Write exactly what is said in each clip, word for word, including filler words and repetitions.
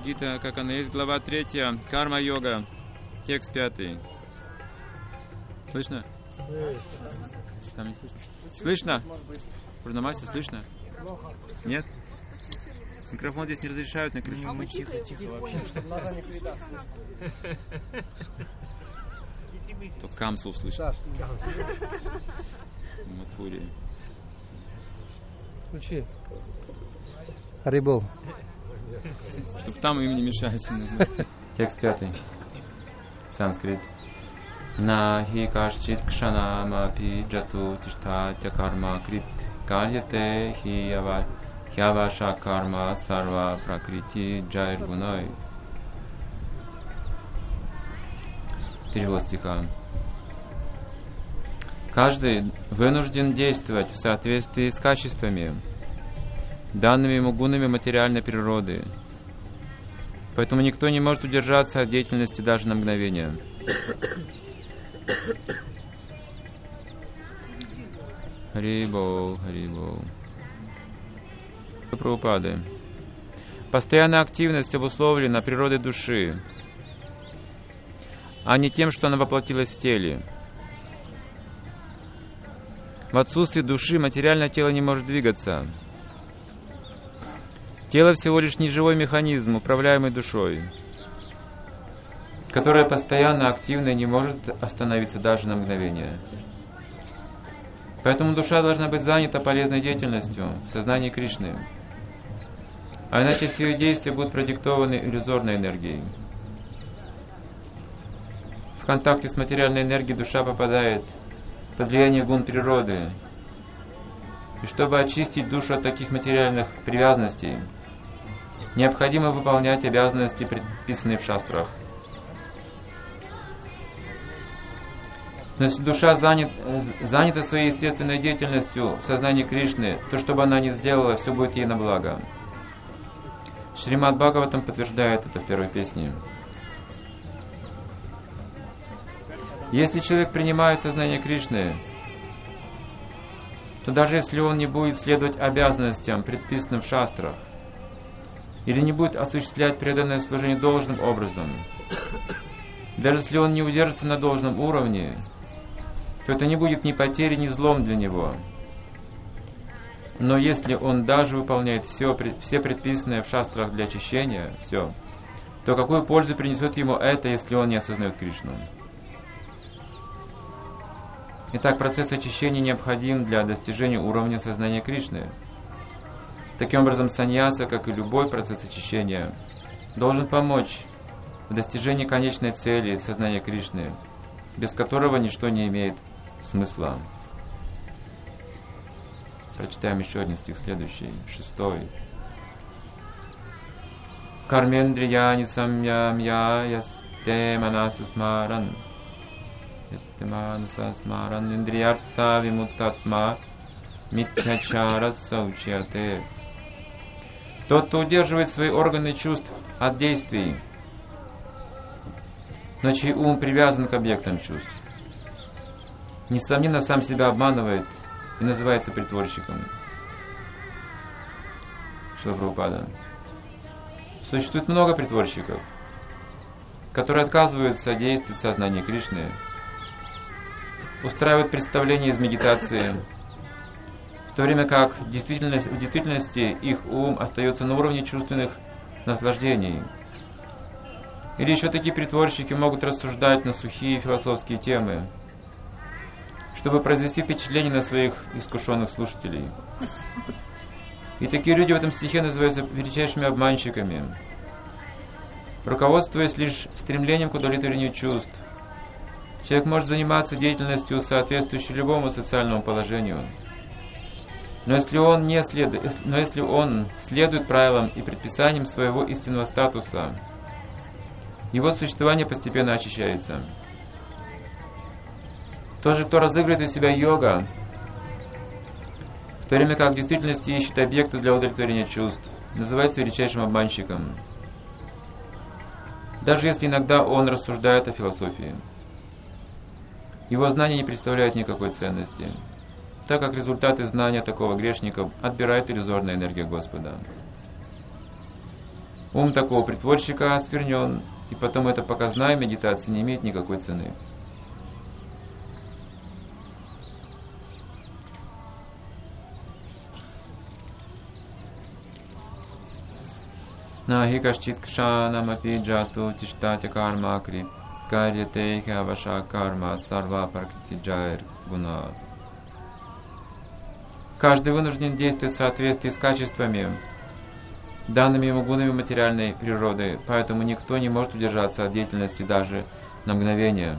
Бхагавад-гита, как она есть, глава третья, карма-йога, текст пятый. Слышно? Там не слышно. Слышно? Пурнамаси, слышно? Нет? Микрофон здесь не разрешают на крыше. Мы тихо-тихо вообще, чтобы ножа не передаст. То Камса услышит. Матхури. Включи. Харибол. Чтоб там им не мешать. Текст пятый. Санскрит. Нахи кашчит кшанамапи джату тиштатя карма крит карьяте хиява хяваша карма сарва пракрити джайргуной. Перевод стиха. Каждый вынужден действовать в соответствии с качествами, данными ему гунами материальной природы. Поэтому никто не может удержаться от деятельности даже на мгновение. Харибол, Харибол. Прабхупады. Постоянная активность обусловлена природой души, а не тем, что она воплотилась в теле. В отсутствии души материальное тело не может двигаться. Тело всего лишь неживой механизм, управляемый душой, которая постоянно активна и не может остановиться даже на мгновение. Поэтому душа должна быть занята полезной деятельностью в сознании Кришны. А иначе все ее действия будут продиктованы иллюзорной энергией. В контакте с материальной энергией душа попадает под влияние гун природы. И чтобы очистить душу от таких материальных привязанностей, необходимо выполнять обязанности, предписанные в шастрах. Но если душа занят, занята своей естественной деятельностью в сознании Кришны, то что бы она ни сделала, все будет ей на благо. Шримад Бхагаватам подтверждает это в первой песне. Если человек принимает сознание Кришны, то даже если он не будет следовать обязанностям, предписанным в шастрах, или не будет осуществлять преданное служение должным образом, даже если он не удержится на должном уровне, то это не будет ни потерей, ни злом для него. Но если он даже выполняет все, все предписанное в шастрах для очищения, все, то какую пользу принесет ему это, если он не осознает Кришну? Итак, процесс очищения необходим для достижения уровня сознания Кришны. Таким образом, саньяса, как и любой процесс очищения, должен помочь в достижении конечной цели сознания Кришны, без которого ничто не имеет смысла. Прочитаем еще один стих, следующий, шестой. Кармендрияни самьям я ясте манаса смаран ясте манаса смаран индриярта вимуттатма митхячара саучьяте. Тот, кто удерживает свои органы чувств от действий, но чей ум привязан к объектам чувств, несомненно, сам себя обманывает и называется притворщиком. Шрила Прабхупада. Существует много притворщиков, которые отказываются действовать в сознании Кришны, устраивают представления из медитации, в то время как в действительности, в действительности их ум остается на уровне чувственных наслаждений. Или еще такие притворщики могут рассуждать на сухие философские темы, чтобы произвести впечатление на своих искушенных слушателей. И такие люди в этом стихе называются величайшими обманщиками, руководствуясь лишь стремлением к удовлетворению чувств. Человек может заниматься деятельностью, соответствующей любому социальному положению, но если он, не след... но если он следует правилам и предписаниям своего истинного статуса, его существование постепенно очищается. Тот же, кто разыгрывает из себя йога, в то время как в действительности ищет объекты для удовлетворения чувств, называется величайшим обманщиком, даже если иногда он рассуждает о философии. Его знания не представляют никакой ценности, так как результаты знания такого грешника отбирает иллюзорная энергия Господа. Ум такого притворщика осквернен, и потом эта показная медитация не имеет никакой цены. Нахи кашчит кшанамапи джату тиштати карма крип карьятейха ваша карма сарва пракрити джайр гуна. Каждый вынужден действовать в соответствии с качествами, данными ему гунами материальной природы, поэтому никто не может удержаться от деятельности даже на мгновение.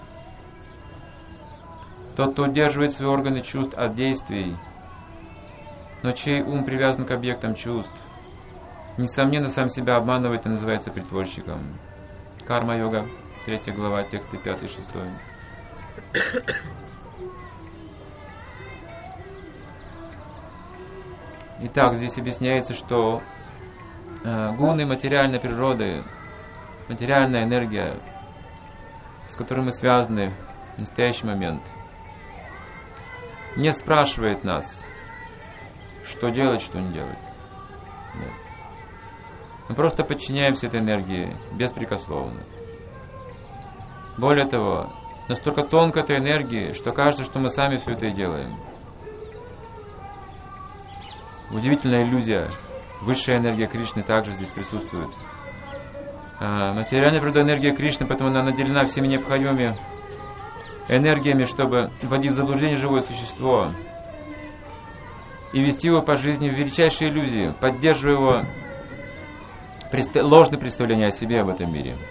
Тот, кто удерживает свои органы чувств от действий, но чей ум привязан к объектам чувств, несомненно, сам себя обманывает и называется притворщиком. Карма-йога, третья глава, тексты пятый и шестой. Итак, здесь объясняется, что э, гуны материальной природы, материальная энергия, с которой мы связаны в настоящий момент, не спрашивает нас, что делать, что не делать. Нет. Мы просто подчиняемся этой энергии беспрекословно. Более того, настолько тонко эта энергия, что кажется, что мы сами все это и делаем. Удивительная иллюзия. Высшая энергия Кришны также здесь присутствует. А, материальная природа энергия Кришны, поэтому она наделена всеми необходимыми энергиями, чтобы вводить в заблуждение живое существо и вести его по жизни в величайшей иллюзии, поддерживая его Преста- ложное представление о себе в этом мире.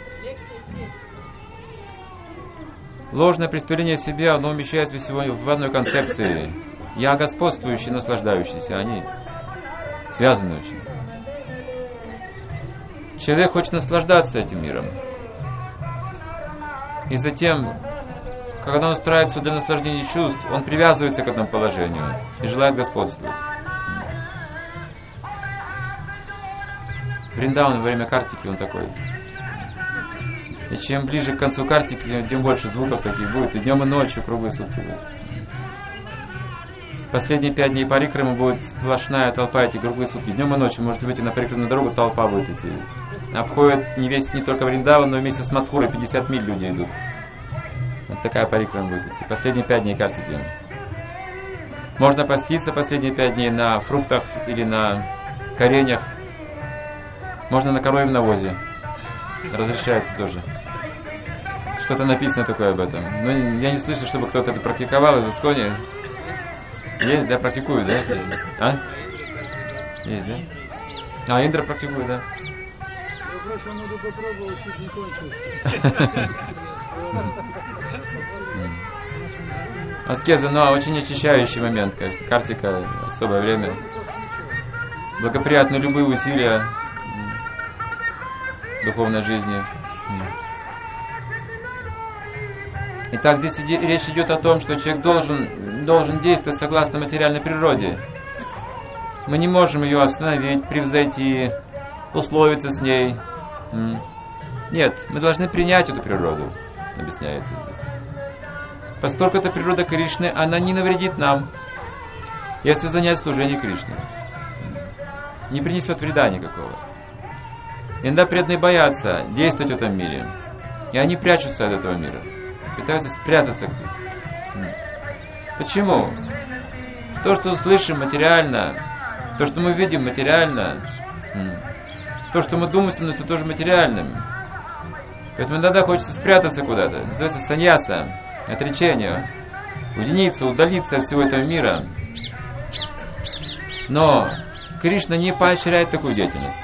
Ложное представление о себе, оно умещается сегодня в одной концепции. Я господствующий, наслаждающийся. Они связаны очень. Человек хочет наслаждаться этим миром. И затем, когда он устраивается для наслаждения чувств, он привязывается к этому положению и желает господствовать. Вриндаван во время картики он такой. И чем ближе к концу картики, тем больше звуков таких будет. И днем, и ночью круглые сутки будет. Последние пять дней парикрамы будет сплошная толпа эти круглые сутки. Днем и ночью можете выйти на парикрамную дорогу, толпа будет идти. Обходят не весь не только Вриндаван, но вместе с Мадхурой пятьдесят миль люди идут. Вот такая парикрама будет идти. Последние пять дней картики. Можно поститься последние пять дней на фруктах или на кореньях. Можно на коровьем навозе. Разрешается тоже. Что-то написано такое об этом. Но я не слышу, чтобы кто-то это практиковал в Исконе. Есть, да? Практикуют, да? А? Есть, да? А, Индра практикует, да? Я прошлом году попробовал, чуть не кончил. Аскеза, но очень очищающий момент, конечно. Картика, особое время. Благоприятны любые усилия духовной жизни. Итак, здесь иди, речь идет о том, что человек должен, должен действовать согласно материальной природе. Мы не можем ее остановить, превзойти, условиться с ней. Нет, мы должны принять эту природу, объясняется здесь. Поскольку это природа Кришны, она не навредит нам, если занять служение Кришне. Не принесет вреда никакого. Иногда преданные боятся действовать в этом мире. И они прячутся от этого мира. Пытаются спрятаться. Почему? То, что слышим материально, то, что мы видим материально, то, что мы думаем, становится тоже материальным. Поэтому иногда хочется спрятаться куда-то. Называется саньяса, отречение. Уединиться, удалиться от всего этого мира. Но Кришна не поощряет такую деятельность.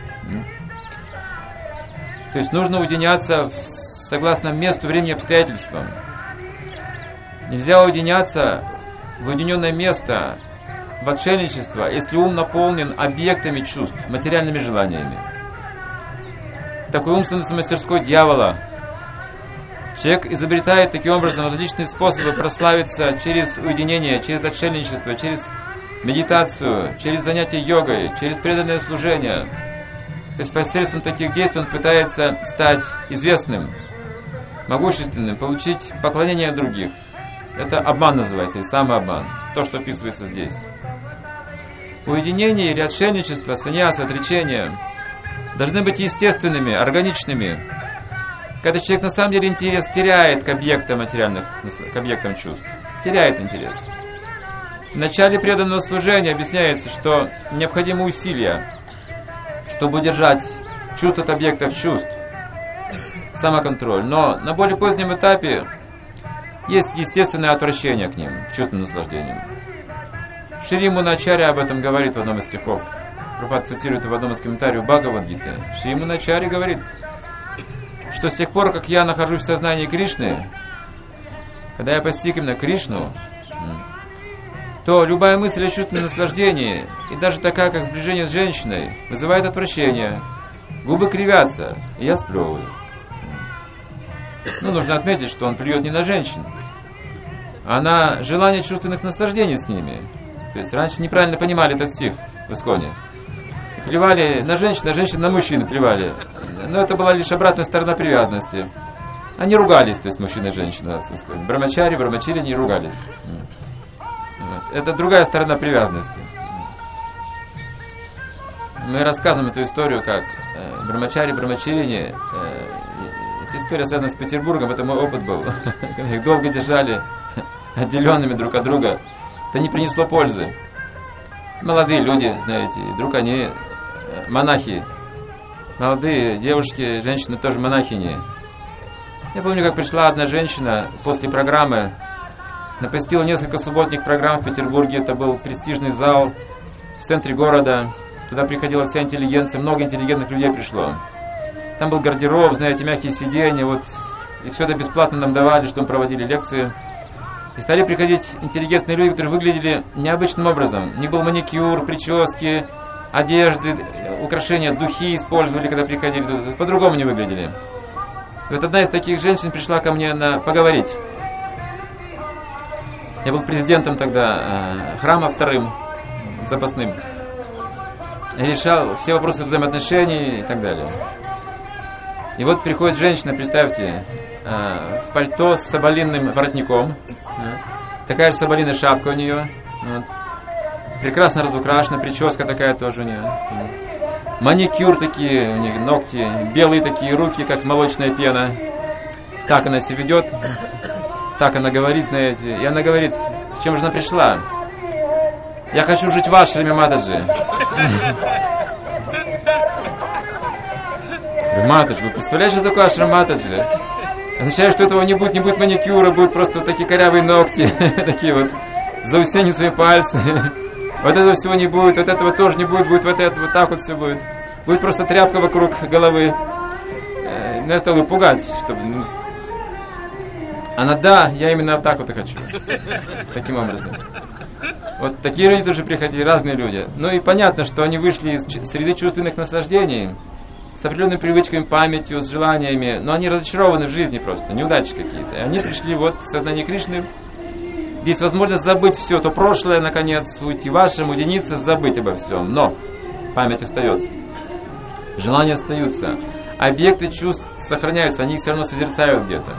То есть нужно уединяться согласно месту, времени, обстоятельствам. Нельзя уединяться в уединенное место, в отшельничество, если ум наполнен объектами чувств, материальными желаниями. Такой ум становится мастерской дьявола. Человек изобретает таким образом различные способы прославиться через уединение, через отшельничество, через медитацию, через занятие йогой, через преданное служение. То есть посредством таких действий он пытается стать известным, могущественным, получить поклонение других. Это обман называется, самообман. То, что описывается здесь. Уединение или отшельничество, саньяса, отречение должны быть естественными, органичными. Когда человек на самом деле интерес теряет к объектам материальных, к объектам чувств, теряет интерес. В начале преданного служения объясняется, что необходимы усилия, чтобы удержать чувство от объектов чувств, самоконтроль. Но на более позднем этапе есть естественное отвращение к ним, к чувственным наслаждениям. Шри Муначарья об этом говорит в одном из стихов. Прабхупада цитирует в одном из комментариев Бхагавад-гиты. Шри Муначарья говорит, что с тех пор, как я нахожусь в сознании Кришны, когда я постиг именно Кришну, то любая мысль о чувственном наслаждении, и даже такая, как сближение с женщиной, вызывает отвращение. Губы кривятся, и я сплевываю. Ну, нужно отметить, что он плюет не на женщин, а на желание чувственных наслаждений с ними. То есть раньше неправильно понимали этот стих в Исконе. Плевали на женщин, а женщин на мужчин плевали. Но это была лишь обратная сторона привязанности. Они ругались, то есть мужчина и женщина в Исконе. Брамачари, брамачари не ругались. Вот. Это другая сторона привязанности. Мы рассказываем эту историю, как э, брамачари, брамачарине. Э, эта история связана с Петербургом, это мой опыт был. Их долго держали отделенными друг от друга. Это не принесло пользы. Молодые люди, знаете, вдруг они монахи. Молодые девушки, женщины тоже монахини. Я помню, как пришла одна женщина после программы. Она посетила несколько субботних программ в Петербурге. Это был престижный зал в центре города. Туда приходила вся интеллигенция, много интеллигентных людей пришло. Там был гардероб, знаете, мягкие сиденья. Вот, и все это бесплатно нам давали, что мы проводили лекции. И стали приходить интеллигентные люди, которые выглядели необычным образом. У них был маникюр, прически, одежды, украшения, духи использовали, когда приходили. По-другому не выглядели. И вот одна из таких женщин пришла ко мне на поговорить. Я был президентом тогда э, храма вторым, запасным. Я решал все вопросы взаимоотношений и так далее. И вот приходит женщина, представьте, э, в пальто с соболиным воротником. Э, такая же соболиная шапка у нее. Вот. Прекрасно разукрашена, прическа такая тоже у нее. Э. Маникюр такие, у нее ногти, белые такие руки, как молочная пена. Так она себя ведет. Так она говорит, знаете. И она говорит, с чем же она пришла? Я хочу жить в ашраме, Матаджи. Матаджи, вы представляете, что такое ашрам Матаджи? Означает, что этого не будет, не будет маникюра, будут просто вот такие корявые ногти, такие вот заусенистые пальцы. Вот этого всего не будет, вот этого тоже не будет, будет вот это, вот так вот все будет. Будет просто тряпка вокруг головы. Меня стало пугать, чтобы... Она, да, я именно так вот и хочу. Таким образом. Вот такие люди тоже приходили, разные люди. Ну и понятно, что они вышли из среды чувственных наслаждений, с определенными привычками, памятью, с желаниями, но они разочарованы в жизни просто, неудачи какие-то. И они пришли вот в сознание Кришны. Здесь возможность забыть все, то прошлое, наконец, уйти в ашрам, уединиться, забыть обо всем. Но память остается. Желания остаются. Объекты чувств сохраняются, они их все равно созерцают где-то.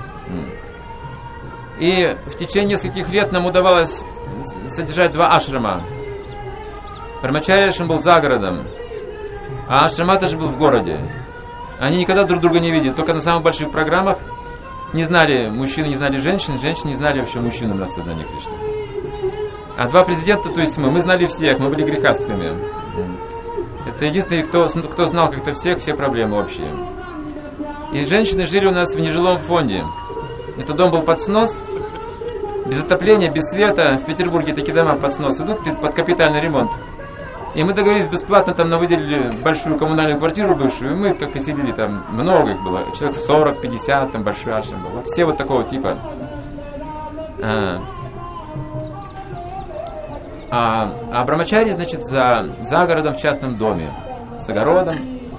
И в течение нескольких лет нам удавалось содержать два ашрама. Брамачарья ашрам был за городом, а ашрам Матаджи был в городе. Они никогда друг друга не видели, только на самых больших программах. Не знали мужчины, не знали женщин, женщины не знали вообще мужчин у нас в сознании Кришны. А два президента, то есть мы, мы знали всех, мы были грехастами. Это единственный, кто, кто знал как-то всех, все проблемы общие. И женщины жили у нас в нежилом фонде. Этот дом был под снос, без отопления, без света. В Петербурге такие дома под снос идут, под капитальный ремонт. И мы договорились бесплатно, там нам выделили большую коммунальную квартиру бывшую, и мы как поселили там, много их было, человек сорок, пятьдесят, там большой ашрам был. Вот все вот такого типа. А, а, а Брамачари, значит, за, за городом в частном доме, с огородом,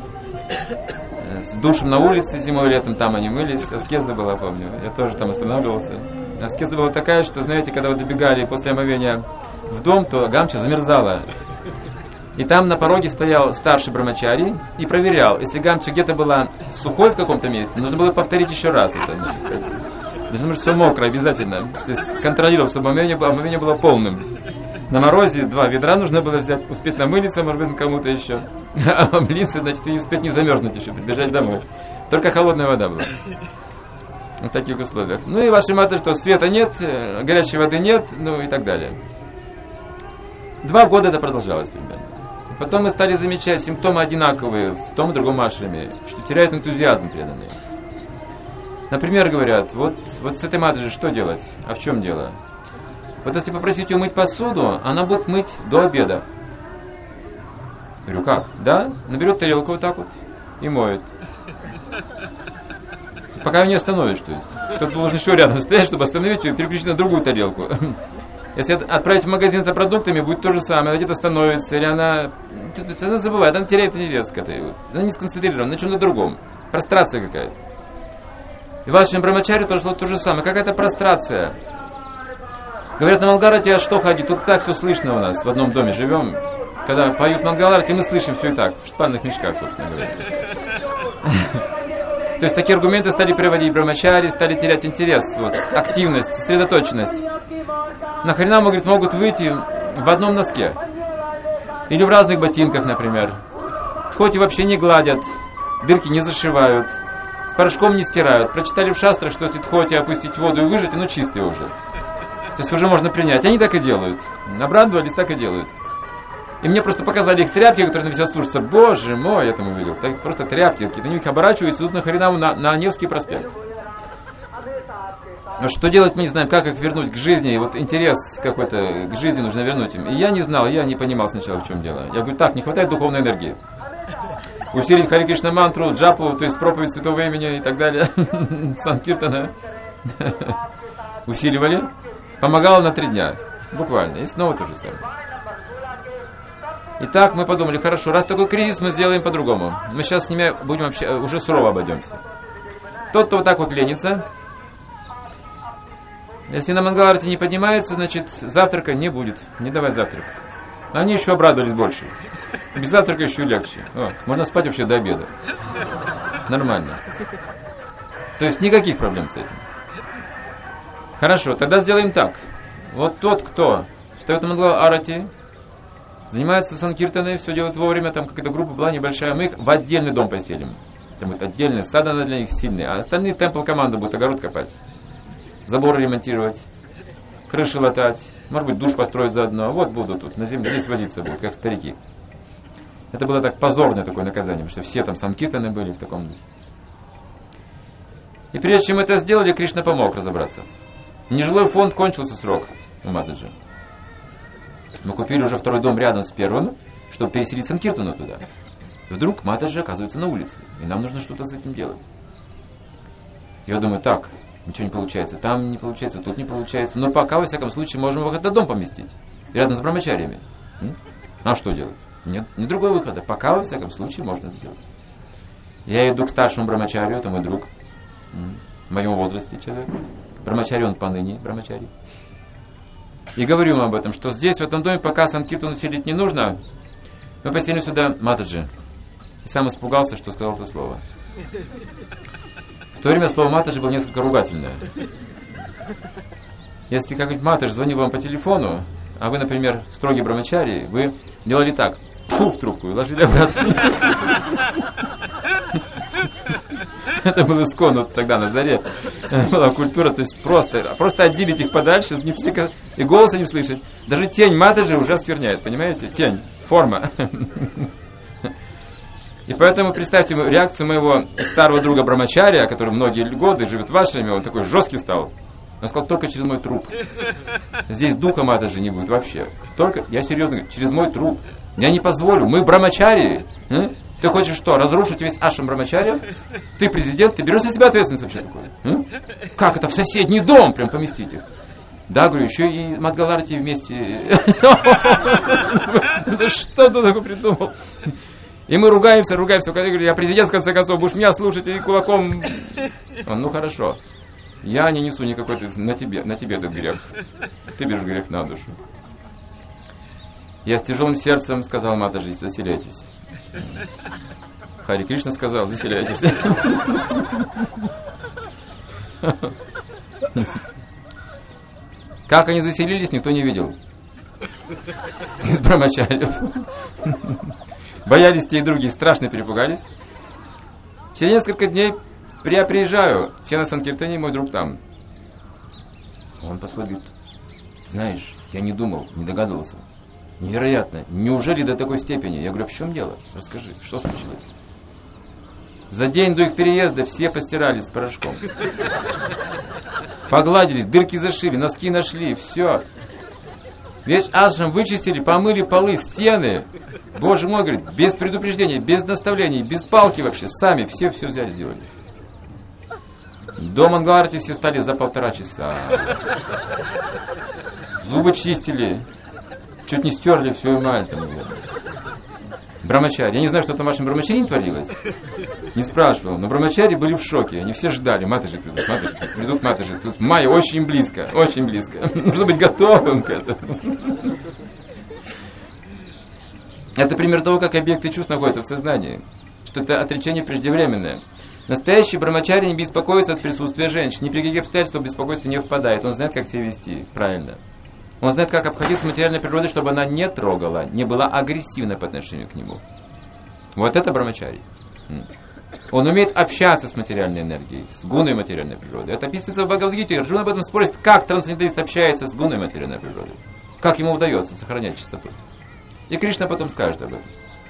с душем на улице зимой и летом, там они мылись. Аскеза была, помню, я тоже там останавливался. Аскеза была такая, что, знаете, когда вы добегали после омовения в дом, то гамча замерзала. И там на пороге стоял старший брамачари и проверял, если гамча где-то была сухой в каком-то месте, нужно было повторить еще раз это. Должно быть все мокрое обязательно. То есть контролировал, чтобы омовение было, омовение было полным. На морозе два ведра нужно было взять, успеть намылиться, может быть, кому-то еще. А облиться, значит, и успеть не замерзнуть еще, прибежать домой. Только холодная вода была. В таких условиях. Ну и вашей матери, что света нет, горячей воды нет, ну и так далее. Два года это продолжалось примерно. Потом мы стали замечать симптомы одинаковые в том и другом ашраме, что теряют энтузиазм преданные. Например, говорят, вот, вот с этой матушей что делать? А в чем дело? Вот если попросить ее мыть посуду, она будет мыть до обеда. Говорю, как? Да? Наберет тарелку вот так вот и моет. Пока ее не остановишь, то есть. Кто-то должен еще рядом стоять, чтобы остановить ее и переключить на другую тарелку. Если отправить в магазин за продуктами, будет то же самое. Она где-то становится, или она... Она забывает, она теряет интерес к этой. Она не сконцентрирована на чем-то другом. Прострация какая-то. И в вашем брамачаре тоже то же самое. Какая-то прострация. Говорят, на Мангаларте, а что ходить? Тут так все слышно у нас. В одном доме живем. Когда поют Мангаларте, мы слышим все и так. В спальных мешках, собственно говоря. То есть такие аргументы стали приводить брамачари, стали терять интерес, вот, активность, сосредоточенность. Нахрена, говорит, могут выйти в одном носке. Или в разных ботинках, например. Хоть и вообще не гладят, дырки не зашивают, с порошком не стирают. Прочитали в шастрах, что если хоть и опустить в воду и выжать, ну чистые уже. То есть уже можно принять. Они так и делают. Обрадовались, так и делают. И мне просто показали их тряпки, которые на висят служатся. Боже мой, я там увидел. Так, просто тряпки какие-то. На них оборачиваются, идут нахрена на, на Невский проспект. Но что делать мы не знаем, как их вернуть к жизни. И вот интерес какой-то к жизни нужно вернуть им. И я не знал, я не понимал сначала, в чем дело. Я говорю, так, не хватает духовной энергии. Усилить Хари Кришна мантру, джапу, то есть проповедь святого имени и так далее. Санкиртана. Усиливали. Помогало на три дня. Буквально. И снова то же самое. Итак, мы подумали, хорошо, раз такой кризис, мы сделаем по-другому. Мы сейчас с ними будем вообще, уже сурово обойдемся. Тот, кто вот так вот ленится, если на Мангаларте не поднимается, значит, завтрака не будет. Не давать завтрак. Они еще обрадовались больше. Без завтрака еще легче. О, можно спать вообще до обеда. Нормально. То есть никаких проблем с этим. Хорошо, тогда сделаем так. Вот тот, кто встает на Мангаларте, занимается санкиртаной, все делает вовремя, там какая-то группа была небольшая, мы их в отдельный дом поселим. Там будет отдельное стадо, надо для них сильное. А остальные темпл команда будет огород копать, заборы ремонтировать, крыши латать, может быть душ построить заодно. Вот будут тут на земле, здесь возиться будут, как старики. Это было так позорное такое наказание, потому что все там санкиртаны были в таком духе. И прежде чем это сделали, Кришна помог разобраться. Нежилой фонд кончился срок у Матаджи. Мы купили уже второй дом рядом с первым, чтобы переселить Санкиртану туда. Вдруг Матаджи оказывается на улице, и нам нужно что-то с этим делать. Я думаю, так, ничего не получается, там не получается, тут не получается, но пока, во всяком случае, можем в этот дом поместить, рядом с брамачариями. А что делать? Нет, нет другого выхода, пока, во всяком случае, можно это сделать. Я иду к старшему брамачарию, это мой друг, в моем возрасте человек. Брамачари он поныне, брамачари. И говорю ему об этом, что здесь, в этом доме, пока Санкиртану селить не нужно, мы поселим сюда Матаджи. И сам испугался, что сказал это слово. В то время слово Матаджи было несколько ругательное. Если какой-нибудь Матаджи звонил вам по телефону, а вы, например, строгий брамачари, вы делали так, фу, в трубку и ложили обратно. Это был искон вот тогда на заре. Была культура, то есть просто, просто отделить их подальше, не псика, и голоса не слышать. Даже тень Матаджи уже оскверняет, понимаете? Тень, форма. И поэтому представьте реакцию моего старого друга Брамачария, который многие годы живет в Ашраме, он такой жесткий стал. Он сказал, только через мой труп. Здесь духа Матаджи не будет вообще. Только, я серьезно говорю, через мой труп. Я не позволю, мы Брамачарии. Ты хочешь что, разрушить весь ашрам брамачария? Ты президент, ты берешь на себя ответственность вообще такое? М? Как это в соседний дом прям поместить их? Да, говорю, еще и Мангаларти вместе. Да что ты такое придумал? И мы ругаемся, ругаемся. Я говорю, я президент, в конце концов, будешь меня слушать и кулаком. Он, ну хорошо. Я не несу никакой, на тебе, на тебе этот грех. Ты берешь грех на душу. Я с тяжелым сердцем сказал Матаджи, заселяйтесь. Хари Кришна сказал, заселяйтесь. Как они заселились, никто не видел. из брамачарьев. Боялись те и другие, страшно перепугались. Через несколько дней я приезжаю, все на Санкиртане, мой друг там. Он подходит, говорит: знаешь, я не думал, не догадывался. Невероятно, неужели до такой степени? Я говорю: в чем дело? Расскажи, что случилось? За день до их переезда все постирались с порошком. Погладились, дырки зашили, носки нашли, все. Весь ашрам вычистили, помыли полы, стены. Боже мой, говорит, без предупреждения, без наставлений, без палки вообще. Сами все все взяли, сделали. До Мангаларати все стали за полтора часа. Зубы чистили. Чуть не стерли всю эмаль там. Брамачари. Я не знаю, что там в вашем брамачари творилось. Не спрашивал. Но брамачари были в шоке. Они все ждали. Матаджи придут, матаджи придут, матаджи. Тут май очень близко, очень близко. Нужно быть готовым к этому. Это пример того, как объекты чувств находятся в сознании. Что это отречение преждевременное. Настоящий брамачари не беспокоится от присутствия женщин. Ни при каких обстоятельствах беспокойство не впадает. Он знает, как себя вести правильно. Он знает, как обходиться с материальной природой, чтобы она не трогала, не была агрессивна по отношению к нему. Вот это брамачари. Он умеет общаться с материальной энергией, с гуной материальной природы. Это описывается в Бхагавад-гите. Арджуна об этом спорит, как трансценденталист общается с гуной материальной природы. Как ему удается сохранять чистоту. И Кришна потом скажет об этом.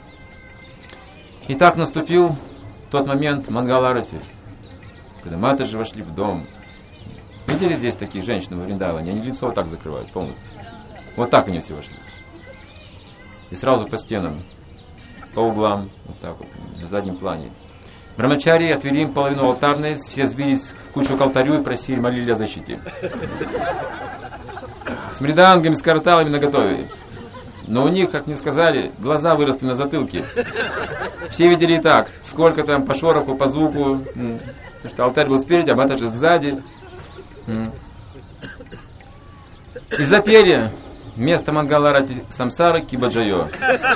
Итак, наступил тот момент Мангаларати, когда Матаджи вошли в дом. Видели здесь такие женщины в Вриндаване? Они лицо вот так закрывают полностью. Вот так они все вошли. И сразу по стенам, по углам, вот так вот, на заднем плане. Брамачари отвели им половину алтарной, все сбились в кучу к алтарю и просили, молили о защите. С мридангами, с карталами наготове. Но у них, как мне сказали, глаза выросли на затылке. Все видели и так, сколько там по шороху, по звуку. Потому что алтарь был спереди, а Матаджи сзади. И запели вместо Мангаларати Самсары Кибаджайо.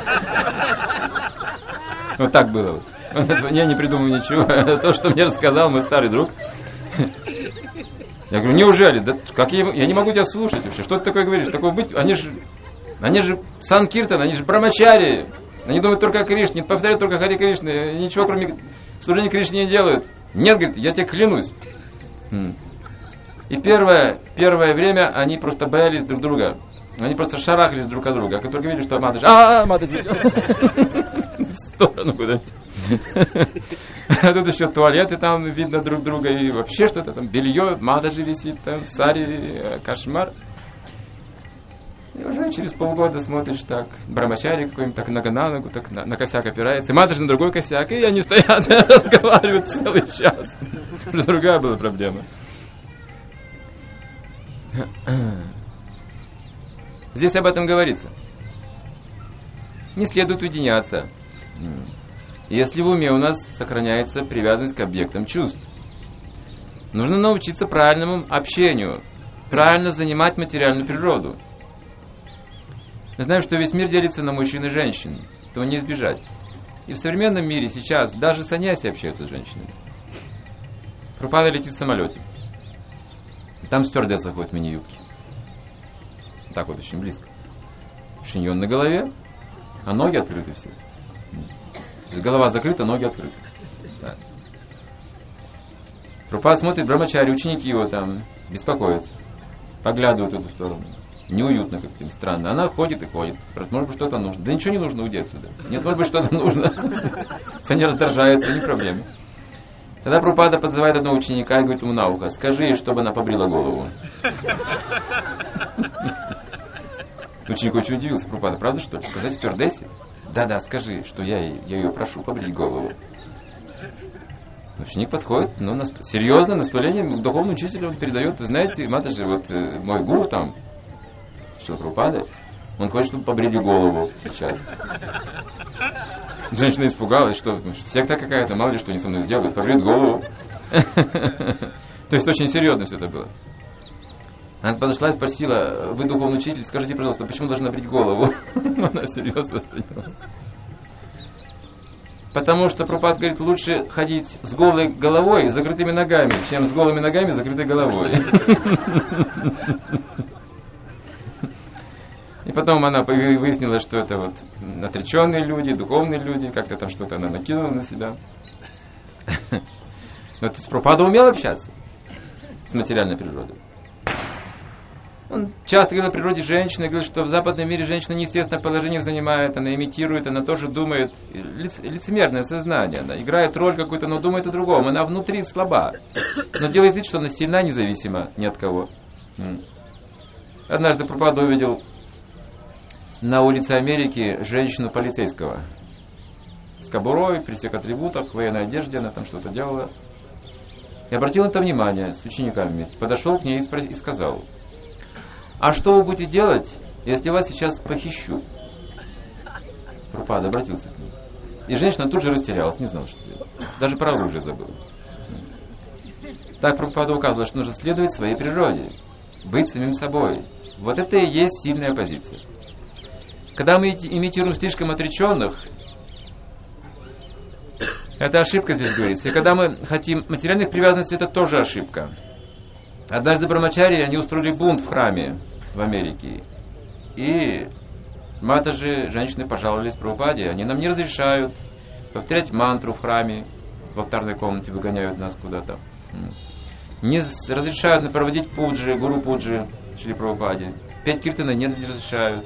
Вот так было. Я не придумал ничего. То, что мне рассказал мой старый друг. Я говорю, неужели? Да как я, я не могу тебя слушать вообще. Что ты такое говоришь? Такое быть? Они же, они же Санкиртан, они же брамачари. Они думают только о Кришне, повторяют только Хари Кришны. Ничего кроме служения Кришне не делают. Нет, говорит, я тебе клянусь. И первое, первое время они просто боялись друг друга. Они просто шарахались друг от друга. Как только видели, что Матаджи... А, Матаджи! В сторону куда-то. А тут еще туалеты там видно друг друга. И вообще что-то там. Белье, Матаджи висит там, сари, кошмар. И уже через полгода смотришь так. Брамачари какой-нибудь так нога на ногу, так на, на косяк опирается. И Матаджи на другой косяк. И они стоят, разговаривают целый час. Другая была проблема. Здесь об этом говорится. Не следует уединяться, если в уме у нас сохраняется привязанность к объектам чувств. Нужно научиться правильному общению, правильно занимать материальную природу. Я знаю, что весь мир делится на мужчин и женщин. Этого не избежать. И в современном мире сейчас даже саньяси общаются с женщинами. Прабхупада летит в самолете. Там стюардесса ходит в мини-юбке. Так вот, очень близко. Шиньон на голове, а ноги открыты все. То есть голова закрыта, ноги открыты. Да. Прабхупада смотрит, брамачари, ученики его там беспокоятся. Поглядывают в эту сторону. Неуютно как-то им, странно. Она ходит и ходит. Спрашивает, может быть, что-то нужно. Да ничего не нужно, уйди отсюда. Нет, может быть, что-то нужно. Если они раздражаются, не проблема. Тогда Прабхупада подзывает одного ученика и говорит ему на ухо, скажи ей, чтобы она побрила голову. Ученик очень удивился. Прабхупада, правда что ли? Сказать стюардессе? Да-да, скажи, что я, я ее прошу побрить голову. Ученик подходит, ну, на, серьезно, наставление духовному учителю он передает. Вы знаете, Матаджи, вот э, мой гуру там, что Прабхупада, он хочет, чтобы побрили голову сейчас. Женщина испугалась, что секта какая-то, мало ли что они со мной сделают, побреют голову. То есть очень серьезно все это было. Она подошла и спросила, вы духовный учитель, скажите, пожалуйста, почему должна брить голову? Она серьезно восприняла. Потому что Прабхупада говорит, лучше ходить с голой головой и закрытыми ногами, чем с голыми ногами и закрытой головой. И потом она выяснила, что это вот отреченные люди, духовные люди, как-то там что-то она накинула на себя. Но тут Прабхупада умел общаться с материальной природой. Он часто говорил о природе женщины, говорил, что в западном мире женщина неестественное положение занимает, она имитирует, она тоже думает, лиц, лицемерное сознание, она играет роль какую-то, но думает о другом, она внутри слаба, но делает вид, что она сильна, независима ни от кого. Однажды Прабхупада увидел на улице Америки женщину полицейского с кобурой, при всех атрибутах, в военной одежде, она там что-то делала. И обратил на это внимание с учениками вместе, подошел к ней и, спрос... и сказал: а что вы будете делать, если вас сейчас похищу? Прабхупада обратился к ней. И женщина тут же растерялась, не знала, что делать. Даже про оружие забыла. Так Прабхупада указывала, что нужно следовать своей природе, быть самим собой. Вот это и есть сильная позиция. Когда мы имитируем слишком отреченных, это ошибка здесь говорится. И когда мы хотим материальных привязанностей, это тоже ошибка. Однажды брамачари, они устроили бунт в храме в Америке. И матаджи, женщины, пожаловались Прабхупаде. Они нам не разрешают повторять мантру в храме, в алтарной комнате выгоняют нас куда-то. Не разрешают проводить пуджи, гуру пуджи Шри Прабхупаде. Петь киртаны не разрешают.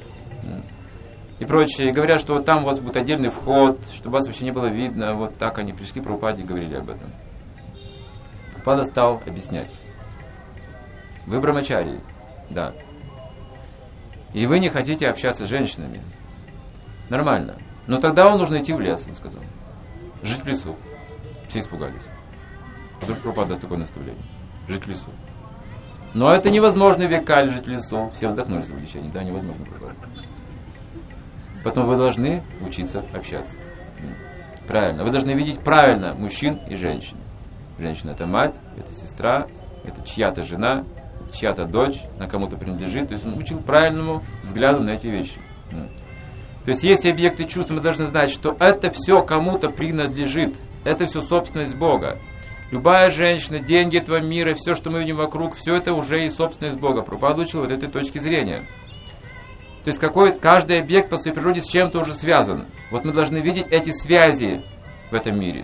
И прочее. И говорят, что вот там у вас будет отдельный вход, чтобы вас вообще не было видно. Вот так они пришли к Прабхупаде и говорили об этом. Прабхупада стал объяснять. Вы брамачари, да. И вы не хотите общаться с женщинами. Нормально. Но тогда вам нужно идти в лес, он сказал. Жить в лесу. Все испугались. Вдруг Прабхупада даст такое наставление. Жить в лесу. Но это невозможно векаль жить в лесу. Все вздохнули с облегчением. Да, невозможно, Прабхупада. Потом вы должны учиться общаться. Правильно. Вы должны видеть правильно мужчин и женщин. Женщина — это мать, это сестра, это чья-то жена, чья-то дочь, на кому-то принадлежит. То есть он учил правильному взгляду на эти вещи. То есть есть объекты чувств, мы должны знать, что это все кому-то принадлежит. Это все собственность Бога. Любая женщина, деньги этого мира, все, что мы видим вокруг, все это уже и собственность Бога. Прабхупада учил вот этой точки зрения. То есть какой, каждый объект по своей природе с чем-то уже связан. Вот мы должны видеть эти связи в этом мире.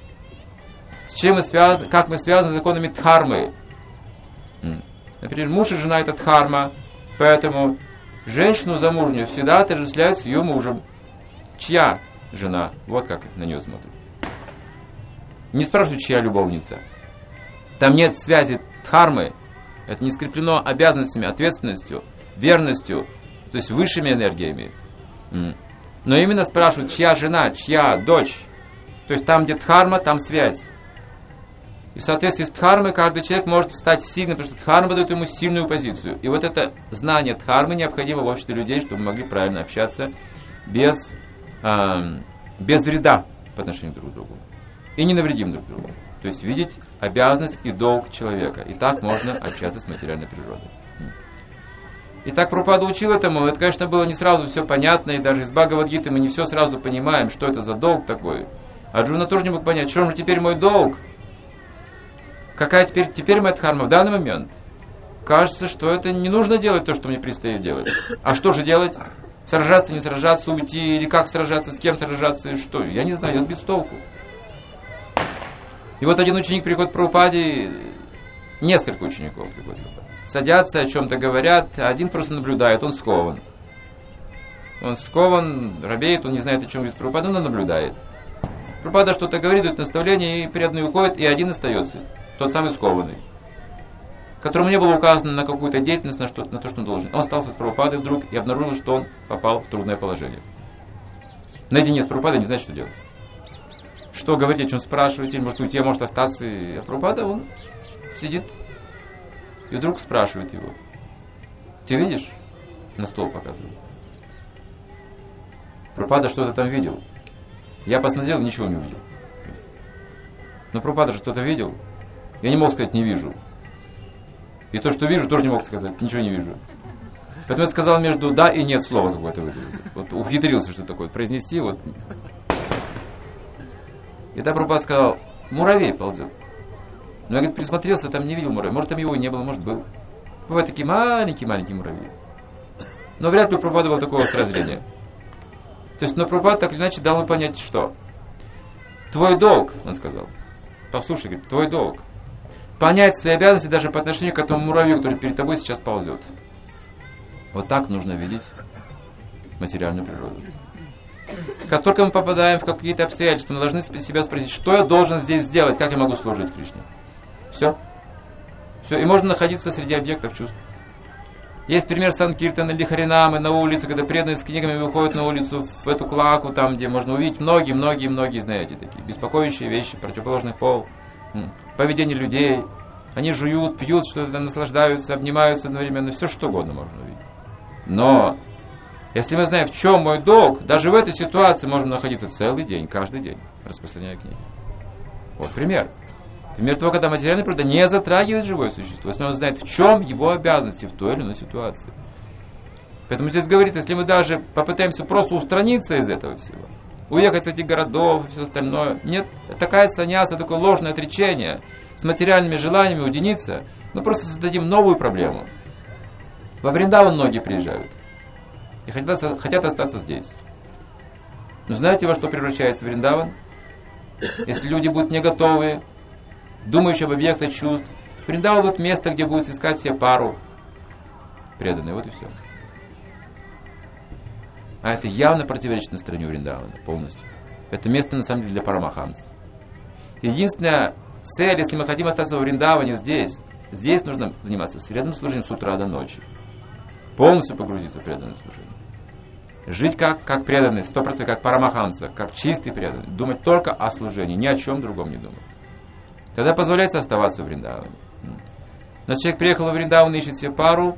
С чем мы связаны, как мы связаны с законами дхармы. Например, муж и жена — это дхарма, поэтому женщину замужнюю всегда отождествляют с ее мужем. Чья жена? Вот как на нее смотрят. Не спрашивают, чья любовница. Там нет связи дхармы. Это не скреплено обязанностями, ответственностью, верностью, то есть высшими энергиями. Но именно спрашивают, чья жена, чья дочь. То есть там, где дхарма, там связь. И в соответствии с дхармой каждый человек может стать сильным, потому что дхарма дает ему сильную позицию. И вот это знание дхармы необходимо в обществе людей, чтобы мы могли правильно общаться без, э, без вреда по отношению друг к другу. И не навредим друг другу. То есть видеть обязанность и долг человека. И так можно общаться с материальной природой. И так Прабхупада учил этому. Это, конечно, было не сразу все понятно. И даже из Бхагавад-гиты мы не все сразу понимаем, что это за долг такой. Арджуна тоже не мог понять, что же теперь мой долг? Какая теперь, теперь моя дхарма в данный момент? Кажется, что это не нужно делать то, что мне предстоит делать. А что же делать? Сражаться, не сражаться, уйти? Или как сражаться, с кем сражаться? И что? Я не знаю, я сбит с толку. И вот один ученик приходит к Прабхупаде, несколько учеников приходят. Садятся, о чем-то говорят, а один просто наблюдает, он скован. Он скован, робеет, он не знает, о чем говорит Прабхупада, но наблюдает. Прабхупада что-то говорит, дает наставление, и преданный уходит, и один остается, тот самый скованный, которому не было указано на какую-то деятельность, на, что, на то, что он должен. Он остался с Прабхупадой вдруг и обнаружил, что он попал в трудное положение. Наедине с Прабхупадой не знает, что делать. Что говорить, о чем спрашивать, или может уйти, может остаться. А Прабхупада, он сидит и вдруг спрашивает его: ты видишь? На стол показывает. Прабхупада что-то там видел. Я посмотрел, ничего не увидел. Но Прабхупада же что-то видел. Я не мог сказать, не вижу. И то, что вижу, тоже не мог сказать, ничего не вижу. Поэтому я сказал между да и нет слова какое-то выделил. Вот ухитрился что-то такое произнести. Вот. И тогда Прабхупада сказал: муравей ползет. Но я, говорит, присмотрелся, там не видел муравей. Может, там его и не было, может, был. Бывают такие маленькие-маленькие муравьи. Но вряд ли у Прабхупады было такого воззрения. То есть, но Прабхупада так или иначе дал ему понять, что твой долг, он сказал, послушай, говорит, твой долг, понять свои обязанности даже по отношению к этому муравью, который перед тобой сейчас ползет. Вот так нужно видеть материальную природу. Как только мы попадаем в какие-то обстоятельства, мы должны себя спросить, что я должен здесь сделать, как я могу служить Кришне. Все. Все. И можно находиться среди объектов чувств. Есть пример Санкиртана или Харинамы на улице, когда преданные с книгами выходят на улицу в эту клаку, там, где можно увидеть многие-многие-многие, знаете, такие беспокоящие вещи, противоположный пол, поведение людей. Они жуют, пьют, что-то наслаждаются, обнимаются одновременно, все что угодно можно увидеть. Но если мы знаем, в чем мой долг, даже в этой ситуации можем находиться целый день, каждый день, распространяя книги. Вот пример. Пример того, когда материальная природа не затрагивает живое существо, если он знает, в чем его обязанности в той или иной ситуации. Поэтому здесь говорится, если мы даже попытаемся просто устраниться из этого всего, уехать с этих городов и все остальное, нет, такая саньяса, такое ложное отречение, с материальными желаниями уединиться, мы просто создадим новую проблему. Во Вриндаван многие приезжают и хотят, хотят остаться здесь. Но знаете, во что превращается Вриндаван? Если люди будут не готовы, думающие об объектах чувств, Вриндаван будет место, где будет искать себе пару преданные. Вот и все. А это явно противоречит настроению Вриндавана полностью. Это место на самом деле для Парамаханс. Единственная цель, если мы хотим остаться во Вриндаване здесь, здесь нужно заниматься преданным служением с утра до ночи. Полностью погрузиться в преданное служение. Жить как, как преданный, сто процентов как Парамаханса, как чистый преданный. Думать только о служении, ни о чем другом не думать. Тогда позволяется оставаться в Вриндаване. Но человек приехал во Вриндаван и ищет себе пару.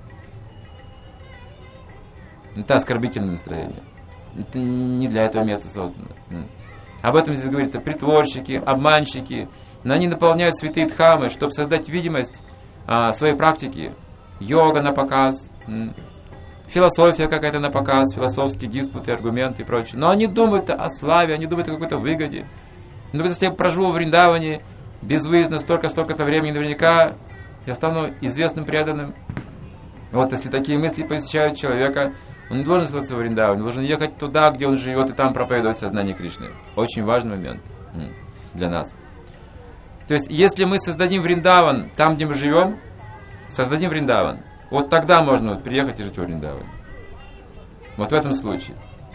Это оскорбительное настроение. Это не для этого места создано. Об этом здесь говорится. Притворщики, обманщики. Но они наполняют святые дхамы, чтобы создать видимость а, своей практики. Йога на показ, философия какая-то на показ, философские диспуты, аргументы и прочее. Но они думают о славе, они думают о какой-то выгоде. Но если я проживу в Вриндаване безвыездно столько-столько-то времени, наверняка я стану известным преданным. Вот если такие мысли посещают человека, он не должен оставаться в Вриндаване, он должен ехать туда, где он живет, и там проповедовать сознание Кришны. Очень важный момент для нас. То есть, если мы создадим Вриндаван там, где мы живем, создадим Вриндаван, вот тогда можно вот приехать и жить в Вриндаване. Вот в этом случае.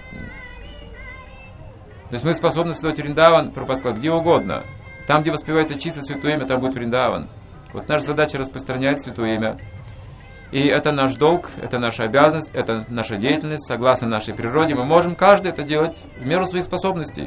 То есть мы способны создать Вриндаван, Прабхупада сказал, где угодно. Там, где воспевается чисто святое имя, там будет Вриндаван. Вот наша задача распространять святое имя. И это наш долг, это наша обязанность, это наша деятельность, согласно нашей природе. Мы можем каждый это делать в меру своих способностей.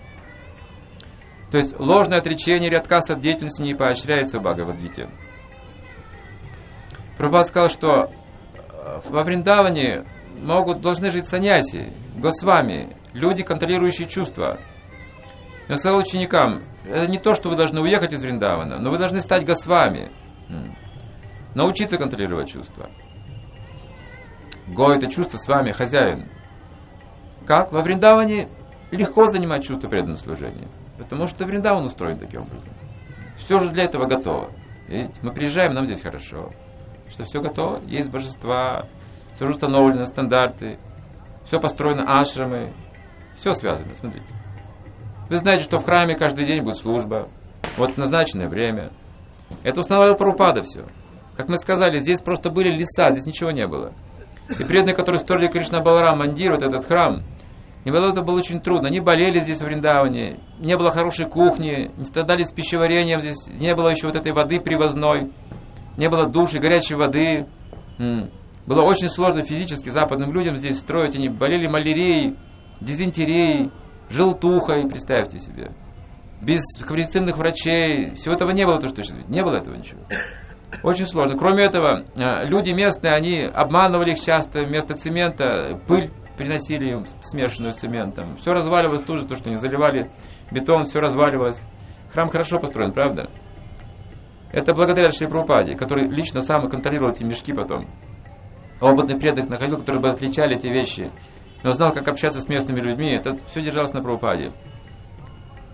То есть ложное отречение или отказ от деятельности не поощряется в Бхагавад-гите. Прабхупада сказал, что во Вриндаване могут, должны жить саньяси, госвами, люди, контролирующие чувства. Я сказал ученикам, это не то, что вы должны уехать из Вриндавана, но вы должны стать госвами, научиться контролировать чувства. Го — это чувство с вами, хозяин. Как? Во Вриндаване легко занимать чувство преданного служения, потому что Вриндаван устроен таким образом. Все же для этого готово. Видите? Мы приезжаем, нам здесь хорошо. Что все готово, есть божества, все уже установлены стандарты, все построено ашрамы, все связано, смотрите. Вы знаете, что в храме каждый день будет служба, вот в назначенное время. Это устанавливал Прабхупада все. Как мы сказали, здесь просто были леса, здесь ничего не было. И преданные, которые строили Кришна Баларам Мандир, вот этот храм, им это было очень трудно. Они болели здесь в Вриндаване, не было хорошей кухни, не страдали с пищеварением здесь, не было еще вот этой воды привозной. Не было души, горячей воды. Было очень сложно физически западным людям здесь строить. Они болели малярией, дизентерией, желтухой, представьте себе. Без медицинных врачей. Всего этого не было, то, что сейчас видите. Не было этого ничего. Очень сложно. Кроме этого, люди местные, они обманывали их часто. Вместо цемента пыль приносили им, смешанную с цементом. Все разваливалось тут же, то, что они заливали бетон, все разваливалось. Храм хорошо построен, правда? Это благодаря Шри Прабхупаде, который лично сам контролировал эти мешки потом. Опытный преданных находил, которые бы отличали эти вещи. Он знал, как общаться с местными людьми. Это все держалось на Прабхупаде.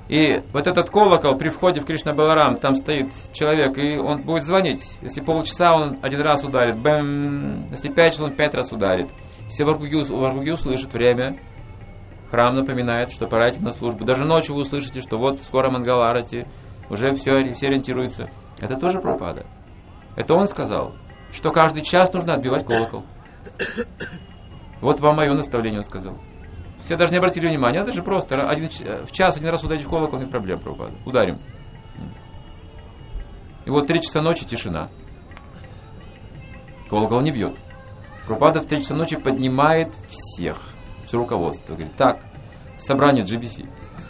И вот этот колокол при входе в Кришна-Баларам, там стоит человек, и он будет звонить. Если полчаса, он один раз ударит, бэм. Если пять часов, он пять раз ударит. Все в Варгугью слышат время. Храм напоминает, что пора идти на службу. Даже ночью вы услышите, что вот скоро Мангаларати, уже все, все ориентируются. Это тоже Прабхупада. Это он сказал, что каждый час нужно отбивать колокол. Вот вам мое наставление, он сказал. Все даже не обратили внимания, это же просто один, в час один раз ударить в колокол, не проблем, Прабхупада. Ударим. И вот три часа ночи тишина. Колокол не бьет. Прабхупада в три часа ночи поднимает всех, все руководство. Говорит, так, собрание джи би си.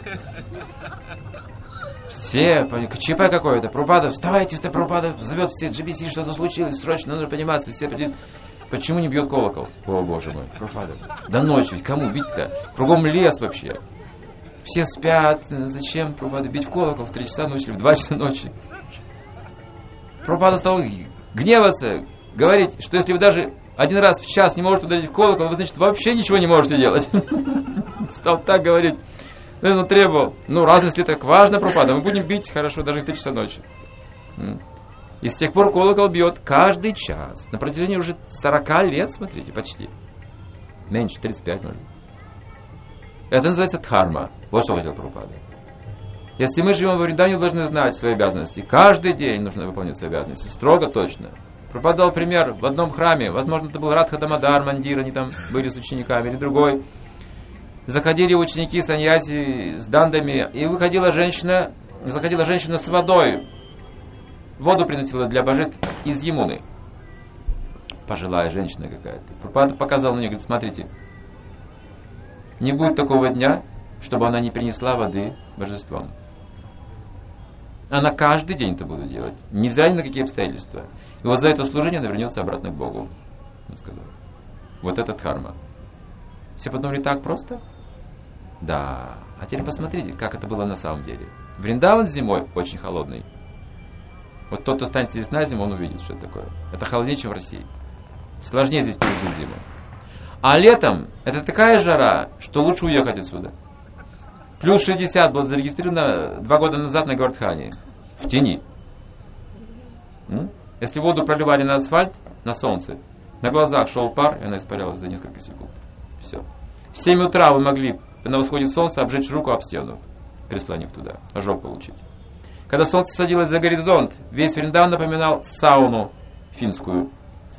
Все, ЧП какое-то, Прабхупада, вставайте, вставайте, Прабхупада зовет все джи би си, что-то случилось, срочно надо подниматься, все придут. Почему не бьет колокол? О, боже мой, Прабхупада. Да ночью, ведь кому бить-то? Кругом лес вообще. Все спят, зачем, Прабхупада, бить в колокол в три часа ночи или в два часа ночи? Прабхупада стал гневаться, говорить, что если вы даже один раз в час не можете ударить в колокол, вы, значит, вообще ничего не можете делать. Стал так говорить. Он требовал, ну, раз, если так важно, Прабхупада, мы будем бить, хорошо, даже в три часа ночи. И с тех пор колокол бьет каждый час. На протяжении уже сорока лет, смотрите, почти. Меньше, тридцать пять, может. Это называется дхарма. Вот что хотел Прабхупада. Если мы живем в Вриндаване, должны знать свои обязанности. Каждый день нужно выполнять свои обязанности. Строго, точно. Прабхупада дал пример в одном храме. Возможно, это был Радха Дамодар Мандир, они там были с учениками, или другой. Заходили ученики саньяси с дандами, и выходила женщина, заходила женщина с водой. Воду приносила для божеств из Ямуны. Пожилая женщина какая-то. Прабхупада показал на нее, говорит, смотрите, не будет такого дня, чтобы она не принесла воды божествам. Она каждый день это будет делать. Нельзя ни на какие обстоятельства. И вот за это служение она вернется обратно к Богу. Он сказал. Вот это дхарма. Все подумали, так просто? Да. А теперь посмотрите, как это было на самом деле. Вриндаван зимой очень холодный. Вот тот, кто станет здесь на зиму, он увидит, что это такое. Это холоднее, чем в России. Сложнее здесь пережить зиму. А летом это такая жара, что лучше уехать отсюда. Плюс шестьдесят было зарегистрировано два года назад на Гавардхане. В тени. М? Если воду проливали на асфальт, на солнце, на глазах шел пар, и она испарялась за несколько секунд. Все. В семь утра вы могли на восходе солнца обжечь руку об стену, прислонив туда, ожог получить. Когда солнце садилось за горизонт, весь Вриндаван напоминал сауну финскую.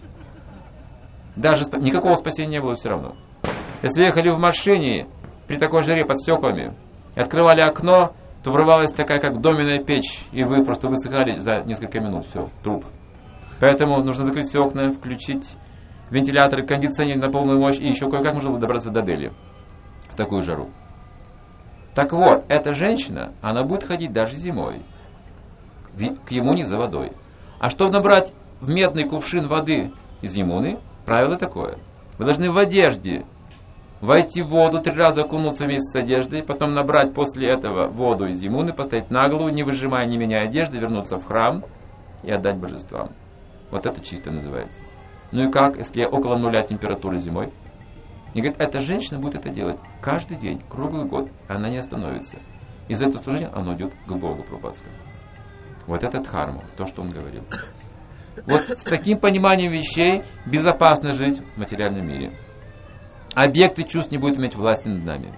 Даже спа- никакого спасения не было все равно. Если ехали в машине при такой жаре под стеклами, и открывали окно, то врывалась такая, как доменная печь, и вы просто высыхали за несколько минут. Все, труп. Поэтому нужно закрыть все окна, включить вентиляторы, кондиционер на полную мощь, и еще кое-как можно было добраться до Дели в такую жару. Так вот, эта женщина, она будет ходить даже зимой к Ямуне за водой. А чтобы набрать в медный кувшин воды из Ямуны, правило такое. Вы должны в одежде войти в воду, три раза окунуться вместе с одеждой, потом набрать после этого воду из Ямуны, поставить на голову, не выжимая, не меняя одежды, вернуться в храм и отдать божествам. Вот это чисто называется. Ну и как, если около нуля температуры зимой? И говорит, эта женщина будет это делать каждый день, круглый год, она не остановится. И за это служение оно идет к Богу, Прабхупада сказал. Вот это дхарма, то, что он говорил. Вот с таким пониманием вещей безопасно жить в материальном мире. Объекты чувств не будут иметь власти над нами.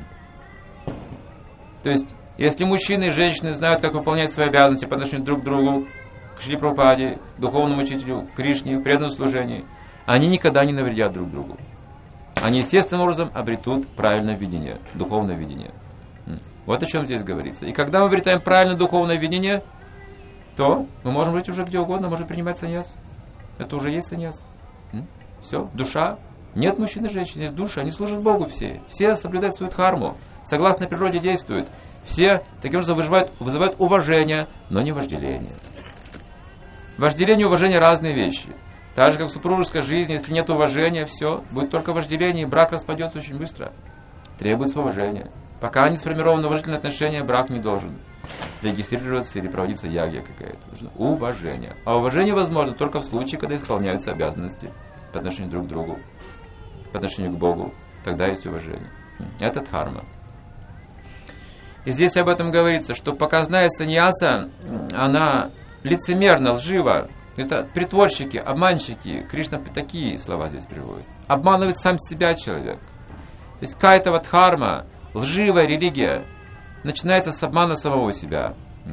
То есть, если мужчины и женщины знают, как выполнять свои обязанности по отношению друг к другу, к Шри Прабхупаде, к духовному учителю, к Кришне, в преданном служении, они никогда не навредят друг другу. Они естественным образом обретут правильное видение, духовное видение. Вот о чем здесь говорится. И когда мы обретаем правильное духовное видение, то мы можем жить уже где угодно, можем принимать саньяс. Это уже есть саньяс. Все, душа. Нет мужчин и женщин, есть душа. Они служат Богу все. Все соблюдают свою дхарму. Согласно природе действуют. Все таким образом вызывают, вызывают уважение, но не вожделение. Вожделение и уважение разные вещи. Так же, как в супружеской жизни, если нет уважения, все, будет только вожделение, и брак распадется очень быстро. Требуется уважение. Пока не сформированы уважительные отношения, брак не должен регистрироваться или проводиться ягья какая-то. Нужно уважение. А уважение возможно только в случае, когда исполняются обязанности по отношению друг к другу, по отношению к Богу. Тогда есть уважение. Это дхарма. И здесь об этом говорится, что показная саньяса, она лицемерна, лжива. Это притворщики, обманщики. Кришна такие слова здесь приводит. Обманывает сам себя человек. То есть кайтава дхарма, лживая религия, начинается с обмана самого себя.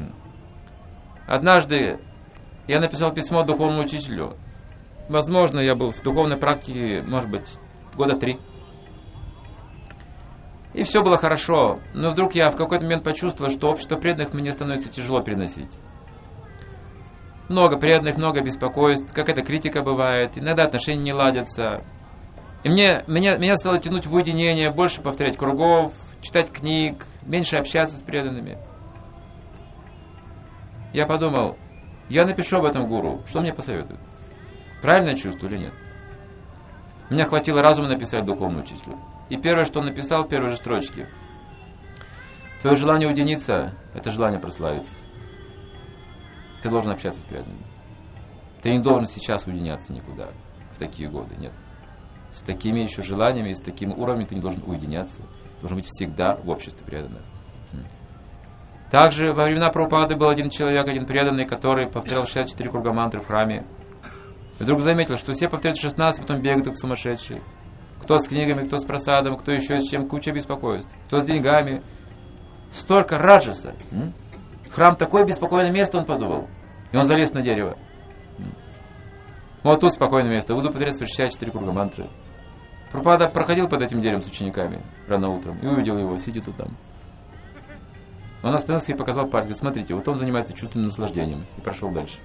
Однажды я написал письмо духовному учителю. Возможно, я был в духовной практике, может быть, года три. И все было хорошо. Но вдруг я в какой-то момент почувствовал, что общество преданных мне становится тяжело переносить. Много преданных, много беспокойств, какая-то критика бывает, иногда отношения не ладятся. И мне, меня, меня стало тянуть в уединение, больше повторять кругов, читать книг, меньше общаться с преданными. Я подумал, я напишу об этом гуру, что мне посоветуют? Правильно я чувствую или нет? Мне хватило разума написать духовному учителю. И первое, что он написал, первые же строчки. Твое желание уединиться – это желание прославиться. Ты должен общаться с преданными. Ты не должен сейчас уединяться никуда в такие годы, нет. С такими еще желаниями, с таким уровнем ты не должен уединяться. Ты должен быть всегда в обществе преданных. Также во времена Прабхупады был один человек, один преданный, который повторял шестьдесят четыре круга мантры в храме. И вдруг заметил, что все повторяют шестнадцать, потом бегают как сумасшедшие. Кто с книгами, кто с просадом, кто еще с чем, куча беспокойств. Кто с деньгами. Столько раджаса. Храм такое беспокойное место, он подумал. И он залез на дерево. Вот тут спокойное место. Буду повторять шестьдесят четыре круга мантры. Прабхупада проходил под этим деревом с учениками рано утром и увидел его, сидит тут там. Он остановился и показал пальцем. Говорит, смотрите, вот он занимается чувственным наслаждением. И прошел дальше.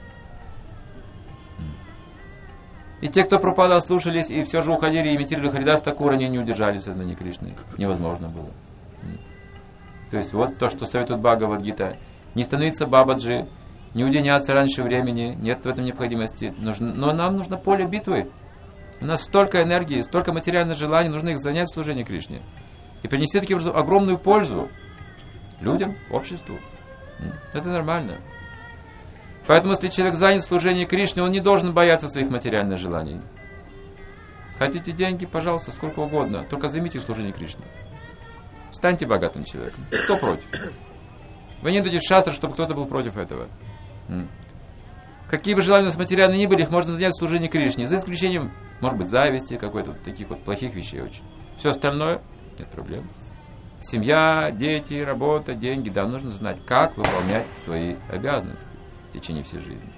И те, кто Прабхупада слушались и все же уходили и имитировали Харидас Такур, они не удержали в сознании Кришны. Невозможно было. То есть вот то, что советует Бхагавад-гита. Не становиться бабаджи, не уединяться раньше времени, нет в этом необходимости. Нужно, но нам нужно поле битвы. У нас столько энергии, столько материальных желаний, нужно их занять в служении Кришне. И принести таким образом огромную пользу людям, обществу. Это нормально. Поэтому, если человек занят в служении Кришне, он не должен бояться своих материальных желаний. Хотите деньги, пожалуйста, сколько угодно, только займите их в служении Кришне. Станьте богатым человеком. Кто против? Вы не дадите шастру, чтобы кто-то был против этого. Какие бы желания у нас материальные ни были, их можно занять в служении Кришне. За исключением, может быть, зависти, какой-то вот таких вот плохих вещей очень. Все остальное, нет проблем. Семья, дети, работа, деньги. Да, нужно знать, как выполнять свои обязанности в течение всей жизни.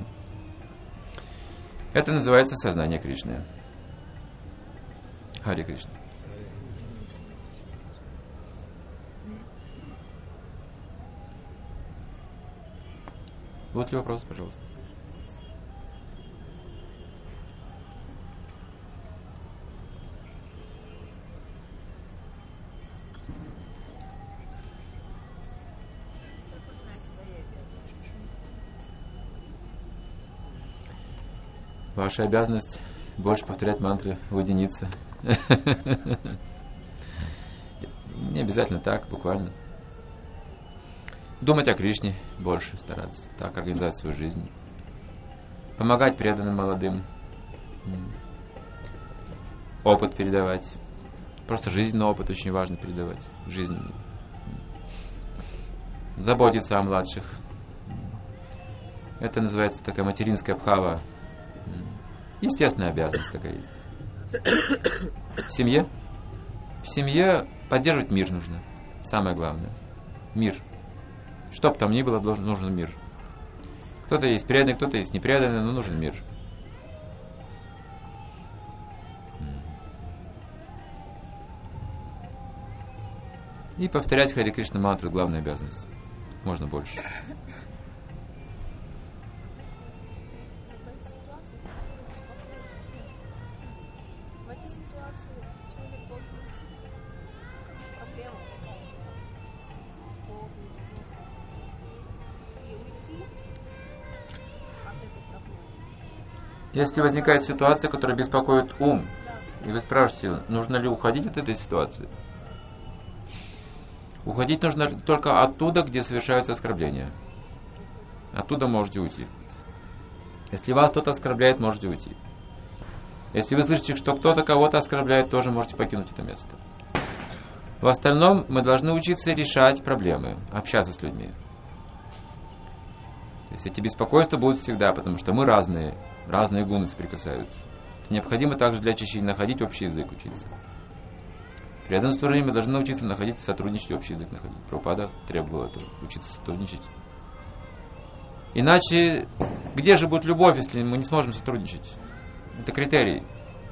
Это называется сознание Кришны. Харе Кришна. Вот ли вопрос, пожалуйста? Ваша обязанность больше повторять мантры, уединиться. Не обязательно так, буквально. Думать о Кришне больше, стараться так организовать свою жизнь. Помогать преданным молодым. Опыт передавать. Просто жизненный опыт очень важно передавать. Жизненный. Заботиться о младших. Это называется такая материнская бхава. Естественная обязанность такая есть. В семье? В семье поддерживать мир нужно. Самое главное. Мир. Что бы там ни было, должен, нужен мир. Кто-то есть преданный, кто-то есть непреданный, но нужен мир. И повторять Харе Кришна мантру — главная обязанность. Можно больше. Если возникает ситуация, которая беспокоит ум, и вы спрашиваете, нужно ли уходить от этой ситуации, уходить нужно только оттуда, где совершаются оскорбления. Оттуда можете уйти. Если вас кто-то оскорбляет, можете уйти. Если вы слышите, что кто-то кого-то оскорбляет, тоже можете покинуть это место. В остальном мы должны учиться решать проблемы, общаться с людьми. То есть эти беспокойства будут всегда, потому что мы разные, разные гуны соприкасаются. Необходимо также для очищения находить общий язык, учиться. При этом служении мы должны научиться находить, сотрудничать, общий язык находить. Прабхупада требовал этого, учиться сотрудничать. Иначе, где же будет любовь, если мы не сможем сотрудничать? Это критерий.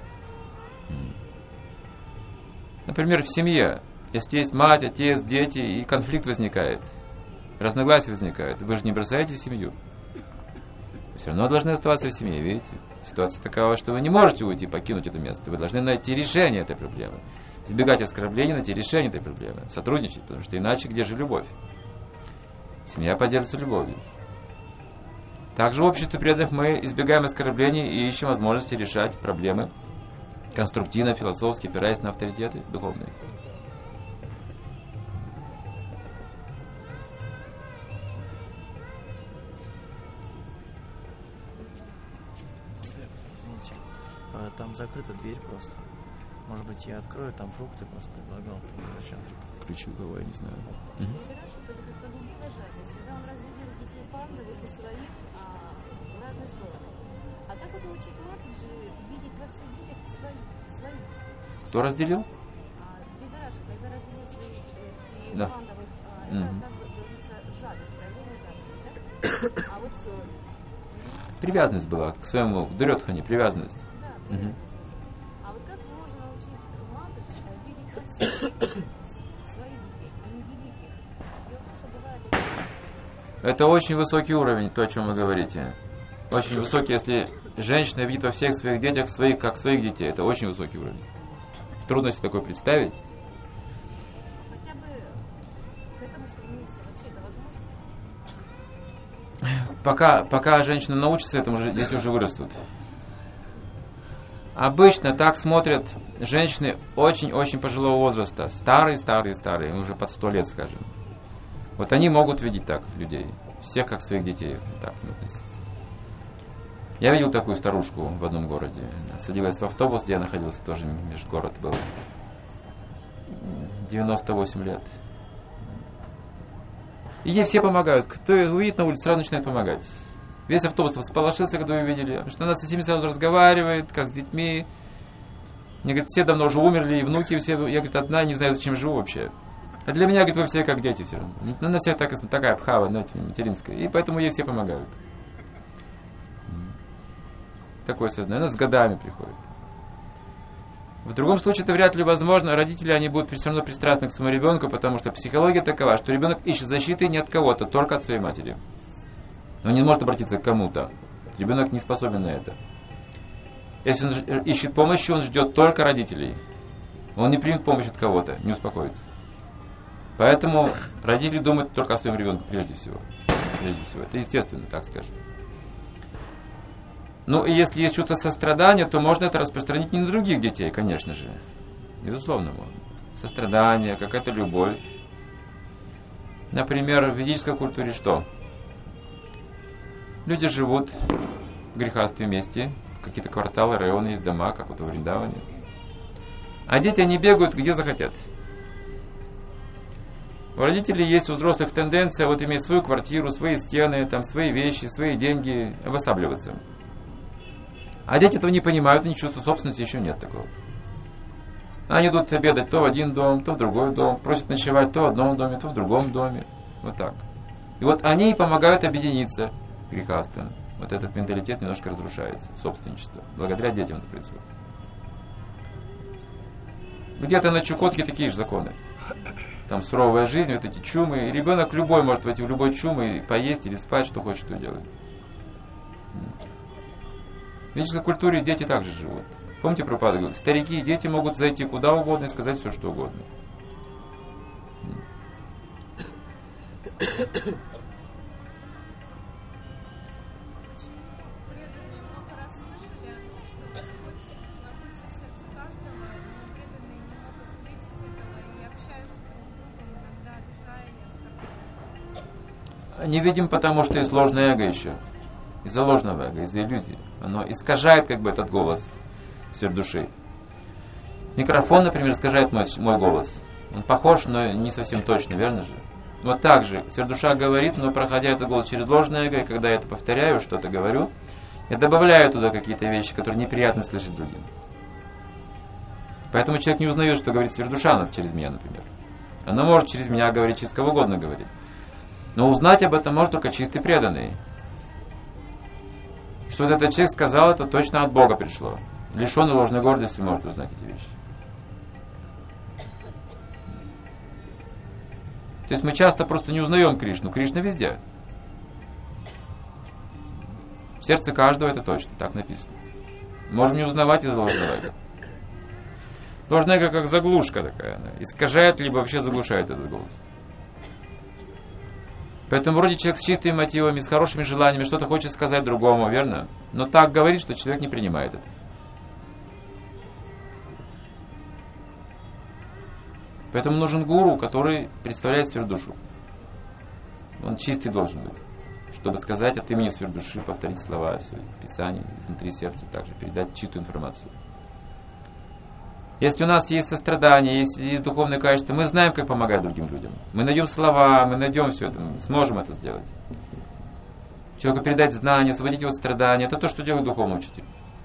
Например, в семье, если есть мать, отец, дети, и конфликт возникает, разногласия возникают, вы же не бросаете семью. Вы все равно должны оставаться в семье, видите? Ситуация такова, что вы не можете уйти, покинуть это место. Вы должны найти решение этой проблемы. Избегать оскорблений, найти решение этой проблемы. Сотрудничать, потому что иначе где же любовь? Семья поддерживается любовью. Также в обществе преданных мы избегаем оскорблений и ищем возможности решать проблемы конструктивно, философски, опираясь на авторитеты духовные. Там закрыта дверь просто. Может быть, я открою, там фрукты просто предлагал. Зачем? Ключи у кого, я не знаю. Когда он разделил детей пандовых и своих а, в разные стороны. А как это учить матушек же видеть во всех детях своих, своих детей? Кто разделил? А, Бедараша, когда разделил своих э, Да. пандовых, а, Мгм. это, как бы говорится, жадность, проявление жадности, да? А вот э, Привязанность была к своему Дурёдхане, привязанность. да, Мгм. а вот как можно научить матушек видеть во всех детях своих детей, а не делить их? Дело в том, что бывает очень Это очень высокий уровень, то, о чем вы говорите. Очень высокий, если женщина видит во всех своих детях своих, как своих детей. Это очень высокий уровень. Трудно себе такое представить. хотя бы к этому стремиться. Вообще это возможно? Пока, пока женщина научится этому, же- дети уже вырастут. Обычно так смотрят женщины очень-очень пожилого возраста. Старые, старые, старые, уже под сто лет, скажем. Вот они могут видеть так людей. Всех как своих детей. Так, ну, я видел такую старушку в одном городе. Она садилась в автобус, где я находился, тоже межгород был. девяносто восемь лет. И ей все помогают. Кто ее увидит на улице, сразу начинает помогать. Весь автобус всполошился, когда ее увидели. Потому что она со всеми сразу разговаривает, как с детьми. Мне говорят, все давно уже умерли, и внуки все. Я, говорит, одна, не знаю, зачем живу вообще. А для меня, говорит, вы все как дети все равно. Она вся так, такая пхава, знаете, материнская. И поэтому ей все помогают. Такое сознание. Оно с годами приходит. В другом случае это вряд ли возможно. Родители, они будут все равно пристрастны к своему ребенку, потому что психология такова, что ребенок ищет защиты не от кого-то, только от своей матери. Он не может обратиться к кому-то. Ребенок не способен на это. Если он ищет помощи, он ждет только родителей. Он не примет помощь от кого-то, не успокоится. Поэтому родители думают только о своем ребенке прежде всего. Прежде всего. Это естественно, так скажем. Ну и если есть что-то сострадание, то можно это распространить не на других детей, конечно же. Безусловно, можно. Сострадание, какая-то любовь. Например, в ведической культуре что? Люди живут в грехастстве вместе, какие-то кварталы, районы, есть дома, как вот в Вриндаване. А дети, они бегают где захотят. У родителей есть у взрослых тенденция вот иметь свою квартиру, свои стены, там, свои вещи, свои деньги, обосабливаться. А дети этого не понимают, и чувства собственности еще нет такого. Они идут обедать то в один дом, то в другой дом, просят ночевать то в одном доме, то в другом доме. Вот так. И вот они помогают объединиться грехастым. Вот этот менталитет немножко разрушается, собственничество. Благодаря детям это происходит. Где-то на Чукотке такие же законы. Там суровая жизнь, вот эти чумы. И ребенок любой может войти в любой чумы и поесть или спать, что хочет, что делать. В ведической культуре дети также живут. Помните, Прабхупада говорит, старики и дети могут зайти куда угодно и сказать все, что угодно. Преданные много раз слышали о том, что Господь находится в сердце каждого, но преданные не могут увидеть этого и общаются друг с другом, иногда обижая и оскорбляя. Не видим, потому что есть ложное эго еще. Из-за ложного эго, из-за иллюзии. Оно искажает как бы этот голос сфер души. Микрофон, например, искажает мой, мой голос. Он похож, но не совсем точно, верно же? Вот так же, сверхдуша говорит, но проходя этот голос через ложное эго, и когда я это повторяю, что-то говорю, я добавляю туда какие-то вещи, которые неприятно слышать другим. Поэтому человек не узнает, что говорит сверхдуша через меня, например. Она может через меня говорить, через кого угодно говорить. Но узнать об этом может только чистый преданный. Что вот этот человек сказал, это точно от Бога пришло. Лишенный ложной гордости может узнать эти вещи. То есть мы часто просто не узнаем Кришну. Кришна везде. В сердце каждого это точно, так написано. Можем не узнавать из-за ложного эго. Ложное эго как заглушка такая. Она искажает, либо вообще заглушает этот голос. Поэтому вроде человек с чистыми мотивами, с хорошими желаниями, что-то хочет сказать другому, верно? Но так говорит, что человек не принимает это. Поэтому нужен гуру, который представляет сверхдушу. Он чистый должен быть, чтобы сказать от имени сверхдуши, повторить слова все, Писание, изнутри сердца, также передать чистую информацию. Если у нас есть сострадание, есть, есть духовное качество, мы знаем, как помогать другим людям. Мы найдем слова, мы найдем все это, мы сможем это сделать. Человеку передать знания, освободить его от страдания. Это то, что делает духовный учитель.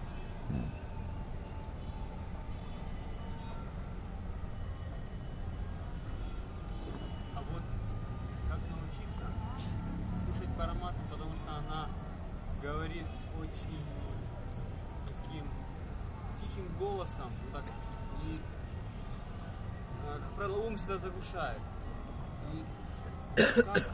А вот как научиться слушать Параматму, потому что она говорит очень таким тихим голосом, так, и, как правило, ум всегда заглушает. И как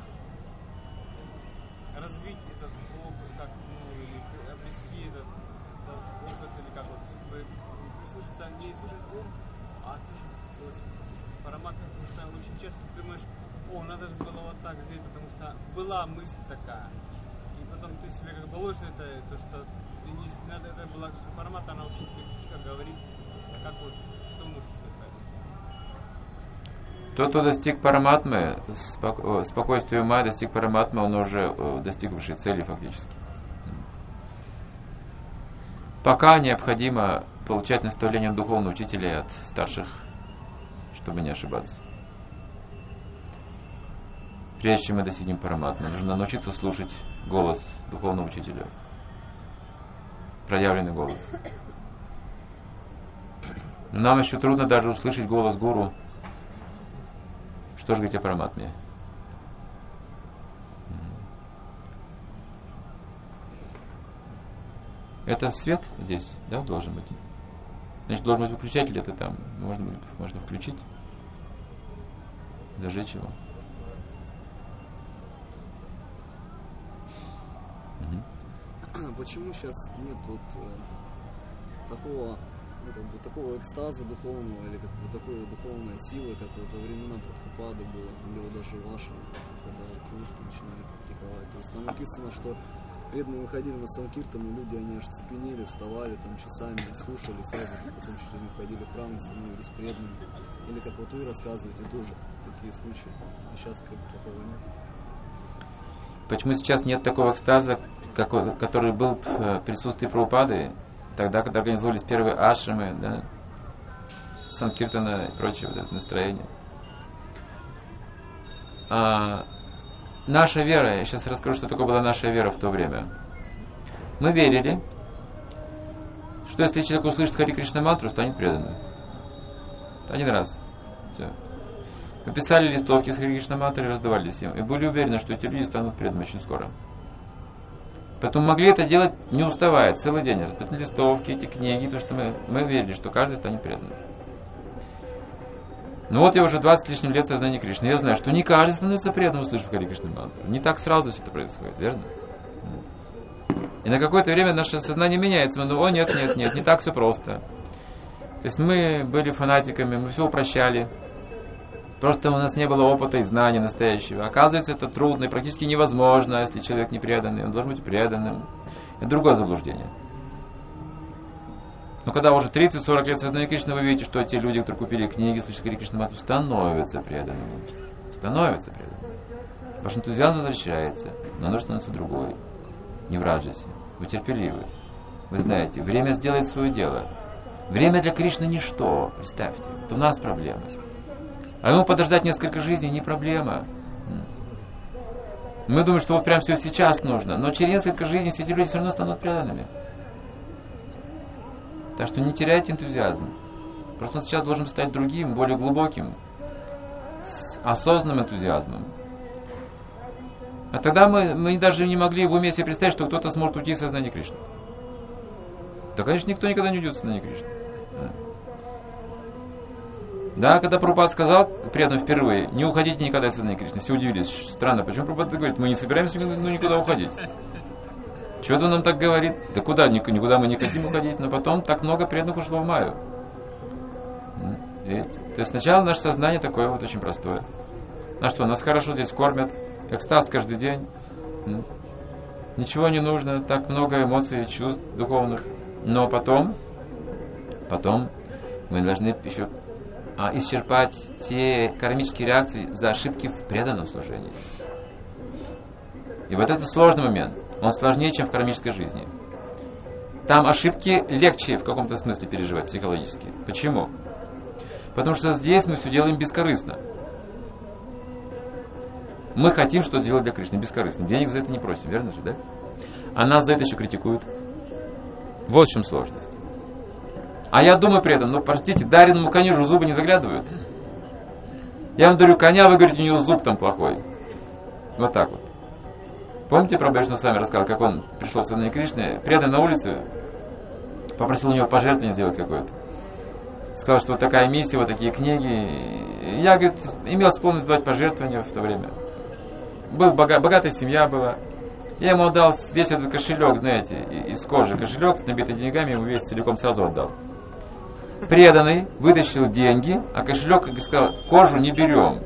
развить этот опыт, как, ну, или обрести этот, этот опыт, или как вот, чтобы прислушаться, не слушать ум, а слушать вот, Параматму, потому что очень часто ты думаешь, о, надо же было вот так сделать, потому что была мысль такая. И потом ты себе как бы ложишь это, то, что ты не, надо, это была Параматма, она очень тихо говорит, как вот, что вы можете сказать? Тот, кто достиг Параматмы, споко- спокойствия ума, достиг Параматмы, он уже достиг высшей цели фактически. Пока необходимо получать наставления духовных учителей от старших, чтобы не ошибаться. Прежде чем мы достигнем Параматмы, нужно научиться слушать голос духовного учителя. Проявленный голос. Но нам еще трудно даже услышать голос гуру. Что же говорить о Параматме? Это свет здесь, да, должен быть? Значит, должен быть выключатель, это там можно, можно включить, зажечь его. Угу. Почему сейчас нет вот э, такого, ну, как бы, такого экстаза духовного или как бы такой духовной силы, как вот во времена Прабхупады было, или вот даже вашего, когда книжки начинали практиковать? То есть там написано, что преданные выходили на санкиртану, люди, они аж цепенели, вставали там часами, слушали сразу, потом чуть ли не входили в храм и становились преданными. Или как вот вы рассказываете, тоже такие случаи, а сейчас как бы такого нет. Почему сейчас нет такого экстаза, какой, который был в присутствии Прабхупады, тогда, когда организовывались первые ашрамы, да, санкиртана и прочее, вот это настроение. А, наша вера, я сейчас расскажу, что такое была наша вера в то время. Мы верили, что если человек услышит Хари Кришна мантру, станет преданным. Один раз. Все. Мы писали листовки с Хари Кришна мантрой и раздавали всем. И были уверены, что эти люди станут преданными очень скоро. Поэтому могли это делать не уставая, целый день. Раздать листовки, эти книги, потому что мы, мы верили, что каждый станет преданным. Ну вот я уже двадцать с лишним лет сознания Кришны. Я знаю, что не каждый становится преданным, услышав Хари Кришна мантру. Не так сразу все это происходит, верно? И на какое-то время наше сознание меняется. Мы думаем, о нет, нет, нет, не так все просто. То есть мы были фанатиками, мы все упрощали. Просто у нас не было опыта и знания настоящего. Оказывается, это трудно и практически невозможно, если человек не преданный. Он должен быть преданным. Это другое заблуждение. Но когда уже тридцать-сорок лет сознания Кришны, вы видите, что те люди, которые купили книги, слышали Хари Кришна мантру, становятся преданными. Становятся преданными. Ваш энтузиазм возвращается, но оно становится другой. Не в раджасе. Вы терпеливы. Вы знаете, время сделает свое дело. Время для Кришны ничто. Представьте, это у нас проблемы. А ему подождать несколько жизней не проблема. Мы думаем, что вот прямо все сейчас нужно, но через несколько жизней все эти люди все равно станут преданными. Так что не теряйте энтузиазм. Просто он сейчас должен стать другим, более глубоким, с осознанным энтузиазмом. А тогда мы, мы даже не могли в уме себе представить, что кто-то сможет уйти из сознания Кришны. Да, конечно, никто никогда не уйдет из сознания Кришны. Да, когда Прабхупада сказал преданным впервые, не уходите никогда из сознания Кришны, все удивились. Странно, почему Прабхупада говорит, мы не собираемся ну, никуда уходить. Чего-то он нам так говорит, да куда, никуда мы не хотим уходить, но потом так много преданных ушло в Майю. Видите? То есть сначала наше сознание такое вот очень простое. А что, нас хорошо здесь кормят, экстаз каждый день, ничего не нужно, так много эмоций, чувств духовных, но потом, потом мы должны еще а, исчерпать те кармические реакции за ошибки в преданном служении. И вот это сложный момент, он сложнее, чем в кармической жизни. Там ошибки легче в каком-то смысле переживать психологически. Почему? Потому что здесь мы все делаем бескорыстно. Мы хотим что-то делать для Кришны бескорыстно. Денег за это не просим, верно же, да? А нас за это еще критикуют. Вот в чем сложность. А я думаю при этом, ну, простите, дареному коню же зубы не заглядывают. Я вам дарю коня, вы говорите, у него зуб там плохой. Вот так вот. Помните, про Вайшнава с вами рассказал, как он пришел в сознание Кришны, преданный на улице, попросил у него пожертвование сделать какое-то. Сказал, что вот такая миссия, вот такие книги. Я, говорит, имел склонность давать пожертвования в то время. Был бога, богатая семья была. Я ему отдал весь этот кошелек, знаете, из кожи кошелек с набитыми деньгами, ему весь целиком сразу отдал. Преданный вытащил деньги, а кошелек, как сказал, кожу не берем.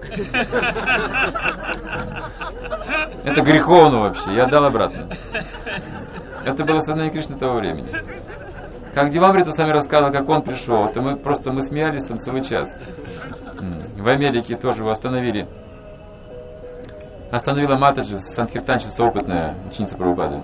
Это греховно вообще, я отдал обратно. Это было сознание Кришны того времени. Как Дивамрита сами рассказывал, как он пришел, это мы просто мы смеялись там целый час. В Америке тоже его остановили. Остановила Матаджи, санкиртанщица опытная, ученица Прабхупады.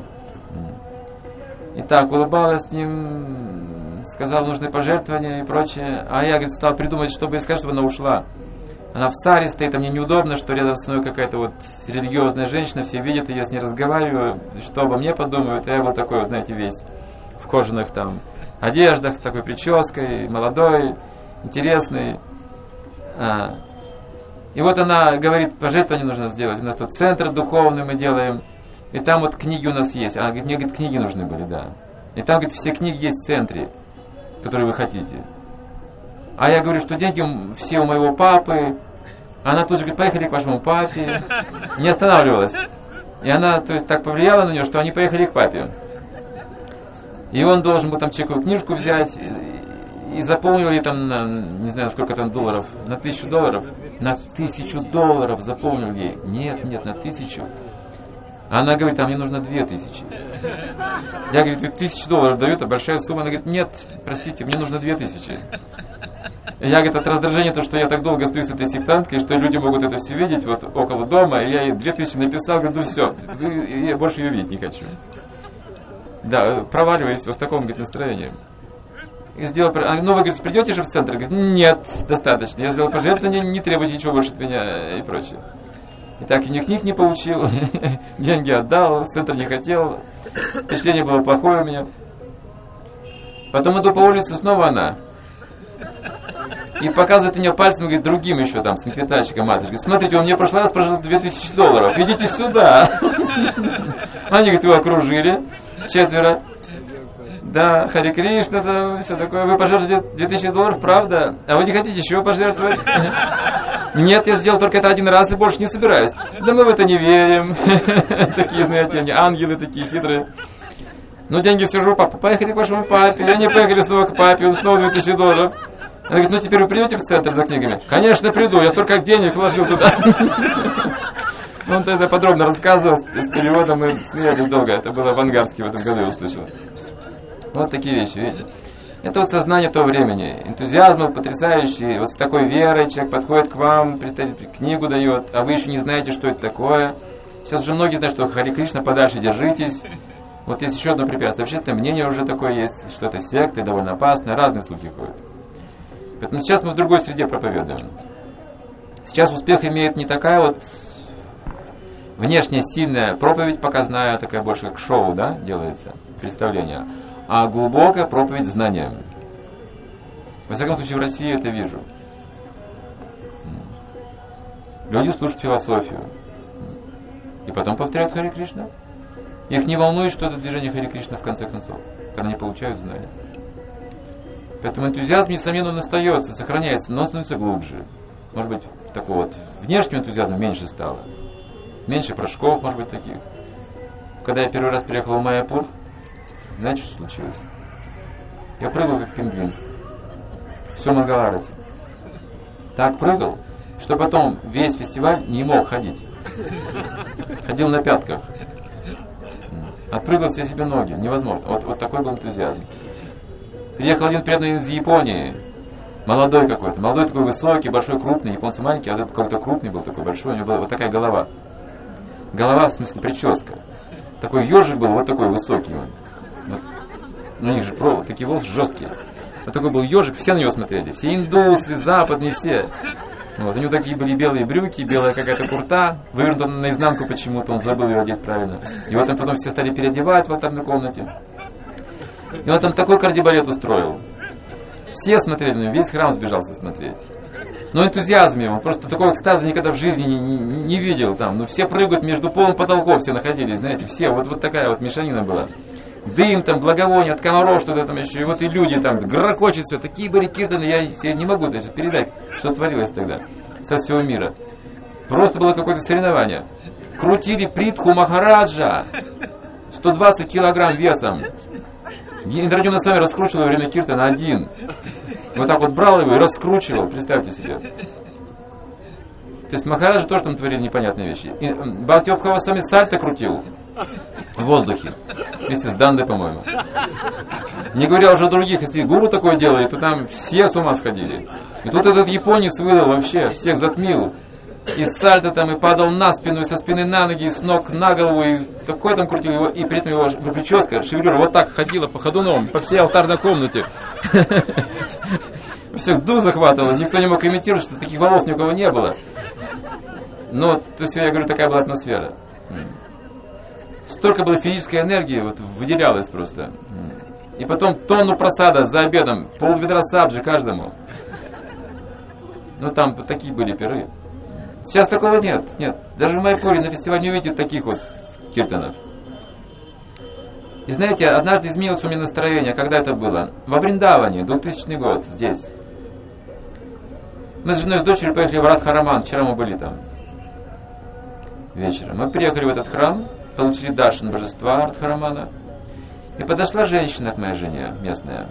И так улыбалась с ним, сказала нужные пожертвования и прочее. А я, говорит, стал придумать, чтобы ей сказать, чтобы она ушла. Она в саре стоит, а мне неудобно, что рядом с мной какая-то вот религиозная женщина, все видят, и я с ней разговариваю, что обо мне подумают. А я был такой, вот, знаете, весь в кожаных там одеждах, с такой прической, молодой, интересный. А. И вот она говорит, пожертвование нужно сделать. У нас тут центр духовный мы делаем. И там вот книги у нас есть. Она говорит, мне, говорит, книги нужны были, да. И там, говорит, все книги есть в центре, которые вы хотите. А я говорю, что деньги все у моего папы. Она тут же говорит, поехали к вашему папе. Не останавливалась. И она, то есть, так повлияла на нее, что они поехали к папе. И он должен был там чековую книжку взять. И заполнили там, на, не знаю, сколько там долларов, на тысячу долларов. На тысячу долларов заполнили. Нет, нет, на тысячу. Она говорит, а мне нужно две тысячи. Я говорю, тысячу долларов дают, а большая сумма. Она говорит, нет, простите, мне нужно две тысячи. Я, говорит, от раздражения, то, что я так долго стою с этой сектанткой, что люди могут это все видеть вот около дома, и я ей две тысячи написал, говорю, ну все, я больше ее видеть не хочу. Да, проваливаюсь вот в таком, говорит, настроении. И сделал, ну вы, говорит, придете же в центр? Говорит, нет, достаточно. Я сделал пожертвование, не требуйте ничего больше от меня и прочее. И так и ни книг не получил, деньги отдал, в центр не хотел, впечатление было плохое у меня. Потом иду по улице, снова она. И показывает на нее пальцем, говорит, другим еще там, санкиртанщиком, матушкой. Смотрите, он мне в прошлый раз прожил две тысячи долларов, идите сюда. Они, говорит, его окружили, четверо. Да, Хари Кришна, да, все такое. Вы пожертвовали две тысячи долларов, правда? А вы не хотите еще пожертвовать? Нет, я сделал только это один раз и больше не собираюсь. Да мы в это не верим. Такие, знаете, они ангелы такие хитрые. Ну, деньги все же у папы. Поехали к вашему папе. И они поехали снова к папе, он снова две тысячи долларов. Она говорит, ну теперь вы придете в центр за книгами? Конечно, приду, я столько денег вложил туда. Он тогда подробно рассказывал, с переводом мы смеялись долго. Это было в Ангарске в этом году, я услышал. Вот такие вещи, видите. Это вот сознание того времени. Энтузиазм потрясающий. Вот с такой верой человек подходит к вам, представитель книгу дает, а вы еще не знаете, что это такое. Сейчас уже многие знают, что Хари Кришна, подальше держитесь. Вот есть еще одно препятствие. Общественное мнение уже такое есть, что это секта, довольно опасно, разные слухи ходят. Поэтому сейчас мы в другой среде проповедуем. Сейчас успех имеет не такая вот внешне сильная проповедь, показная, такая больше как шоу, да, делается, представление, а глубокая проповедь знания. Во всяком случае, в России это вижу. Люди слушают философию и потом повторяют Харе Кришна. Их не волнует, что это движение Харе Кришна в конце концов, когда они получают знания. Поэтому энтузиазм, несомненно, он остается, сохраняется, но становится глубже. Может быть, такого вот внешнего энтузиазма меньше стало. Меньше прыжков, может быть, таких. Когда я первый раз приехал в Майяпур, знаете, что случилось? Я прыгал, как пингвин. Все Мангаларати. Так прыгал, что потом весь фестиваль не мог ходить. Ходил на пятках. Отпрыгал все себе ноги. Невозможно. Вот, вот такой был энтузиазм. Приехал один преданный из Японии. Молодой какой-то. Молодой такой высокий, большой, крупный. Японцы маленькие, а этот какой-то крупный был, такой большой. У него была вот такая голова. Голова, в смысле, прическа. Такой ежик был, вот такой высокий он. Вот. У них же провод, такие волосы жесткие. Вот такой был ежик, все на него смотрели. Все индусы, западные, все. Вот. У него такие были белые брюки, белая какая-то курта. Вывернута наизнанку почему-то, он забыл ее одеть правильно. И вот там потом все стали переодевать в алтарной комнате. И он там такой кардебалет устроил. Все смотрели на него, весь храм сбежался смотреть. Но энтузиазм его, просто такого экстаза никогда в жизни не, не, не видел там. Ну все прыгают, между полом потолков все находились, знаете, все, вот, вот такая вот мешанина была. Дым там, благовоние от комаров, что-то там еще, и вот и люди там, грохочет все, такие были киртаны, я, я не могу даже передать, что творилось тогда со всего мира. Просто было какое-то соревнование. Крутили Притху Махараджа, сто двадцать килограмм весом. Индрадюмна с вами раскручивал во время киртана один. Вот так вот брал его и раскручивал, представьте себе. То есть Махараджа тоже там творили непонятные вещи. И Бхактивидхава с вами сальто крутил в воздухе. Вместе с Дандой, по-моему. Не говоря уже о других, если гуру такое делали, то там все с ума сходили. И тут этот японец выдал вообще, всех затмил. И сальто там, и падал на спину, и со спины на ноги, и с ног на голову, и такой там крутил его, и при этом его прическа, шевелюра вот так ходила по ходуном, по всей алтарной комнате. Всех дух захватывало, никто не мог имитировать, что таких волос ни у кого не было. Но, то есть, я говорю, такая была атмосфера. Столько было физической энергии, вот выделялось просто. И потом тонну просада за обедом, полведра сабджи каждому. Ну, там такие были пиры. Сейчас такого нет, нет. Даже в Майяпуре на фестивале не увидите таких вот киртанов. И знаете, однажды изменилось у меня настроение, когда это было? Во Вриндаване, двухтысячный год, здесь. Мы с женой и с дочерью поехали в Радхараман, вчера мы были там. Вечером. Мы приехали в этот храм, получили даршан божества Радхарамана. И подошла женщина к моей жене, местная.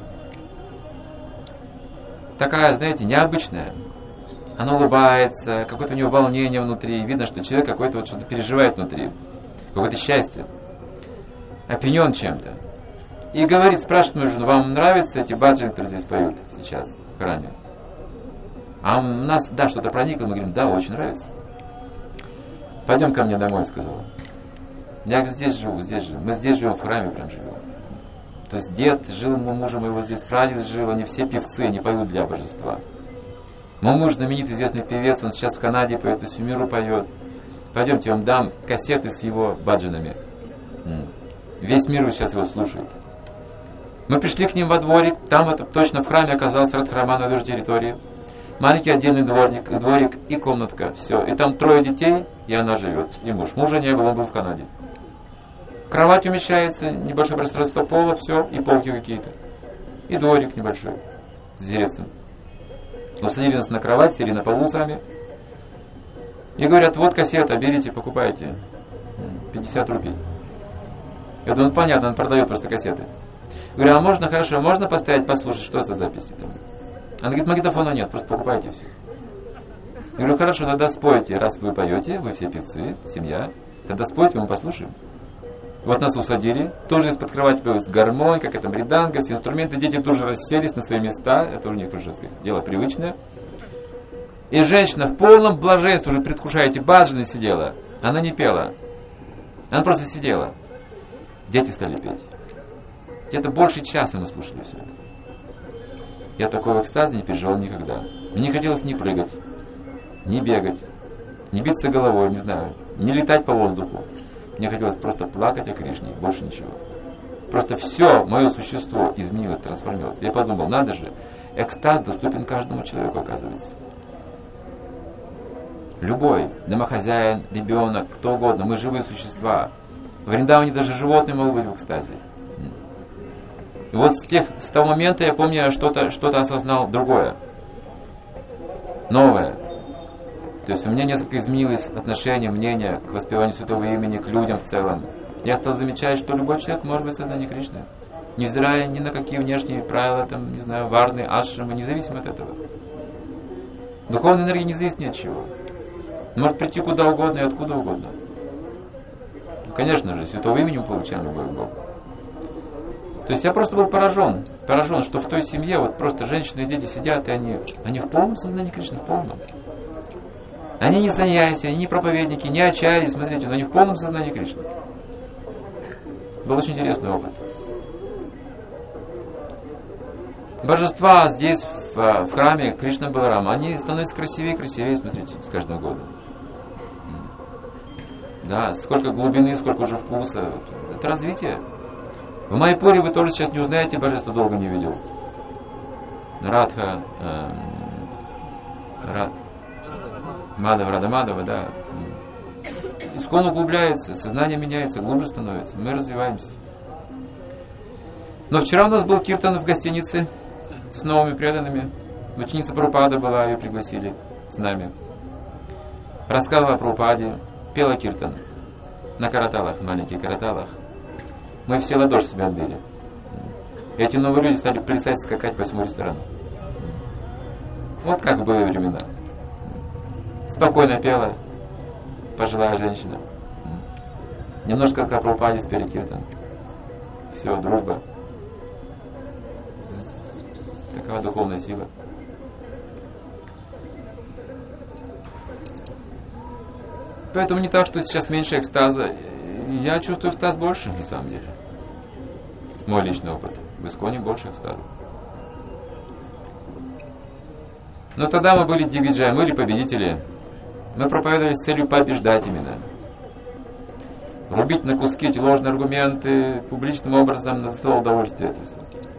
Такая, знаете, необычная. Она улыбается, какое-то у нее волнение внутри. Видно, что человек какой-то вот что-то переживает внутри. Какое-то счастье. Опьянен чем-то. И говорит, спрашивает мою жену, вам нравятся эти баджаны, которые здесь поют сейчас в храме? А у нас, да, что-то проникло. Мы говорим, да, очень нравится. Пойдем ко мне домой, сказала. Я здесь живу, здесь живу. Мы здесь живем, в храме прям живем. То есть дед жил, мой муж его здесь, прадед жил, они все певцы, они поют для божества. Мой муж знаменитый, известный певец, он сейчас в Канаде поет, по всему миру поет. Пойдемте, я вам дам кассеты с его баджанами. Весь мир сейчас его слушает. Мы пришли к ним во дворик, там это, точно в храме оказался Радхараман на той же территории. Маленький отдельный дворик, дворик и комнатка, все. И там трое детей, и она живет, и муж. Мужа не было, он был в Канаде. Кровать умещается, небольшое пространство пола, все, и полки какие-то. И дворик небольшой, с деревцем. Усадили нас на кровать, сели на полу сами. И говорят, вот кассета, берите, покупайте. пятьдесят рублей. Я думаю, ну, понятно, он продает просто кассеты. Говорю, а можно, хорошо, можно постоять, послушать, что за записи там? Она говорит, магнитофона нет, просто покупайте все. Я говорю, хорошо, тогда спойте, раз вы поете, вы все певцы, семья, тогда спойте, мы послушаем. Вот нас усадили, тоже из-под кровати появилась гармонь, как это мриданга, все инструменты, дети тоже расселись на свои места, это у них уже, сказать, дело привычное. И женщина в полном блаженстве, уже предвкушая эти баджаны, сидела. Она не пела, она просто сидела. Дети стали петь. Где-то больше часа мы слушали все это. Я такого экстаза не переживал никогда. Мне не хотелось ни прыгать, не бегать, не биться головой, не знаю, не летать по воздуху. Мне хотелось просто плакать о Кришне, больше ничего. Просто все мое существо изменилось, трансформировалось. Я подумал, надо же, экстаз доступен каждому человеку, оказывается. Любой, домохозяин, ребенок, кто угодно, мы живые существа. В Вриндаване даже животные могут быть в экстазе. И вот с, тех, с того момента я помню, я что-то, что-то осознал другое, новое. То есть у меня несколько изменилось отношение, мнение к воспеванию святого имени, к людям в целом. Я стал замечать, что любой человек может быть в сознании Кришны, невзирая ни на какие внешние правила, там, не знаю, варны, ашрамы, независимо от этого. Духовная энергия не зависит ни от чего. Может прийти куда угодно и откуда угодно. Ну, конечно же, святого имени мы получаем любовь к Богу. То есть я просто был поражен, поражен, что в той семье вот просто женщины и дети сидят, и они, они в полном сознании Кришны, в полном. Они не саньяси, они не проповедники, не ачарьи, смотрите, но они в полном сознании Кришны. Был очень интересный опыт. Божества здесь, в, в храме Кришна Баларама, они становятся красивее и красивее, смотрите, с каждым годом. Да, сколько глубины, сколько уже вкуса. Это развитие. В Майпуре вы тоже сейчас не узнаете, божество долго не видел. Радха, э, Рад, Мадава, Рада Мадава, да. Искон углубляется, сознание меняется, глубже становится, мы развиваемся. Но вчера у нас был киртан в гостинице с новыми преданными. Ученица Прабхупада была, ее пригласили с нами. Рассказывала о Прабхупаде, пела киртан на караталах, маленьких караталах. Мы все ладоши себя отбили. Эти новые люди стали плясать, скакать по всему ресторану. Вот как были времена. Спокойно пела пожилая женщина. Немножко как о Прабхупаде спели киртан. Все, дружба. Такова духовная сила. Поэтому не так, что сейчас меньше экстаза. Я чувствую экстаз больше, на самом деле. Мой личный опыт. В Исконе больше экстаза. Но тогда мы были дигвиджаи, мы были победители. Мы проповедовали с целью побеждать именно. Рубить на куски эти ложные аргументы публичным образом на стол удовольствия. Это все.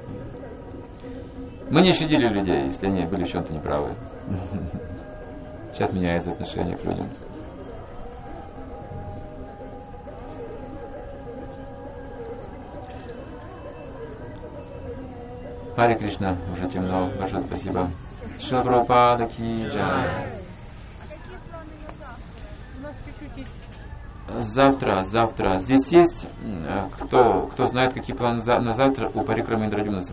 Мы не щадили людей, если они были в чем-то неправы. Сейчас меняется отношение к людям. Харе Кришна, уже темно, большое спасибо. Шрила Прабхупада ки джай. Завтра, завтра. Здесь есть, кто, кто знает, какие планы на завтра у Парикрама Индродюмна.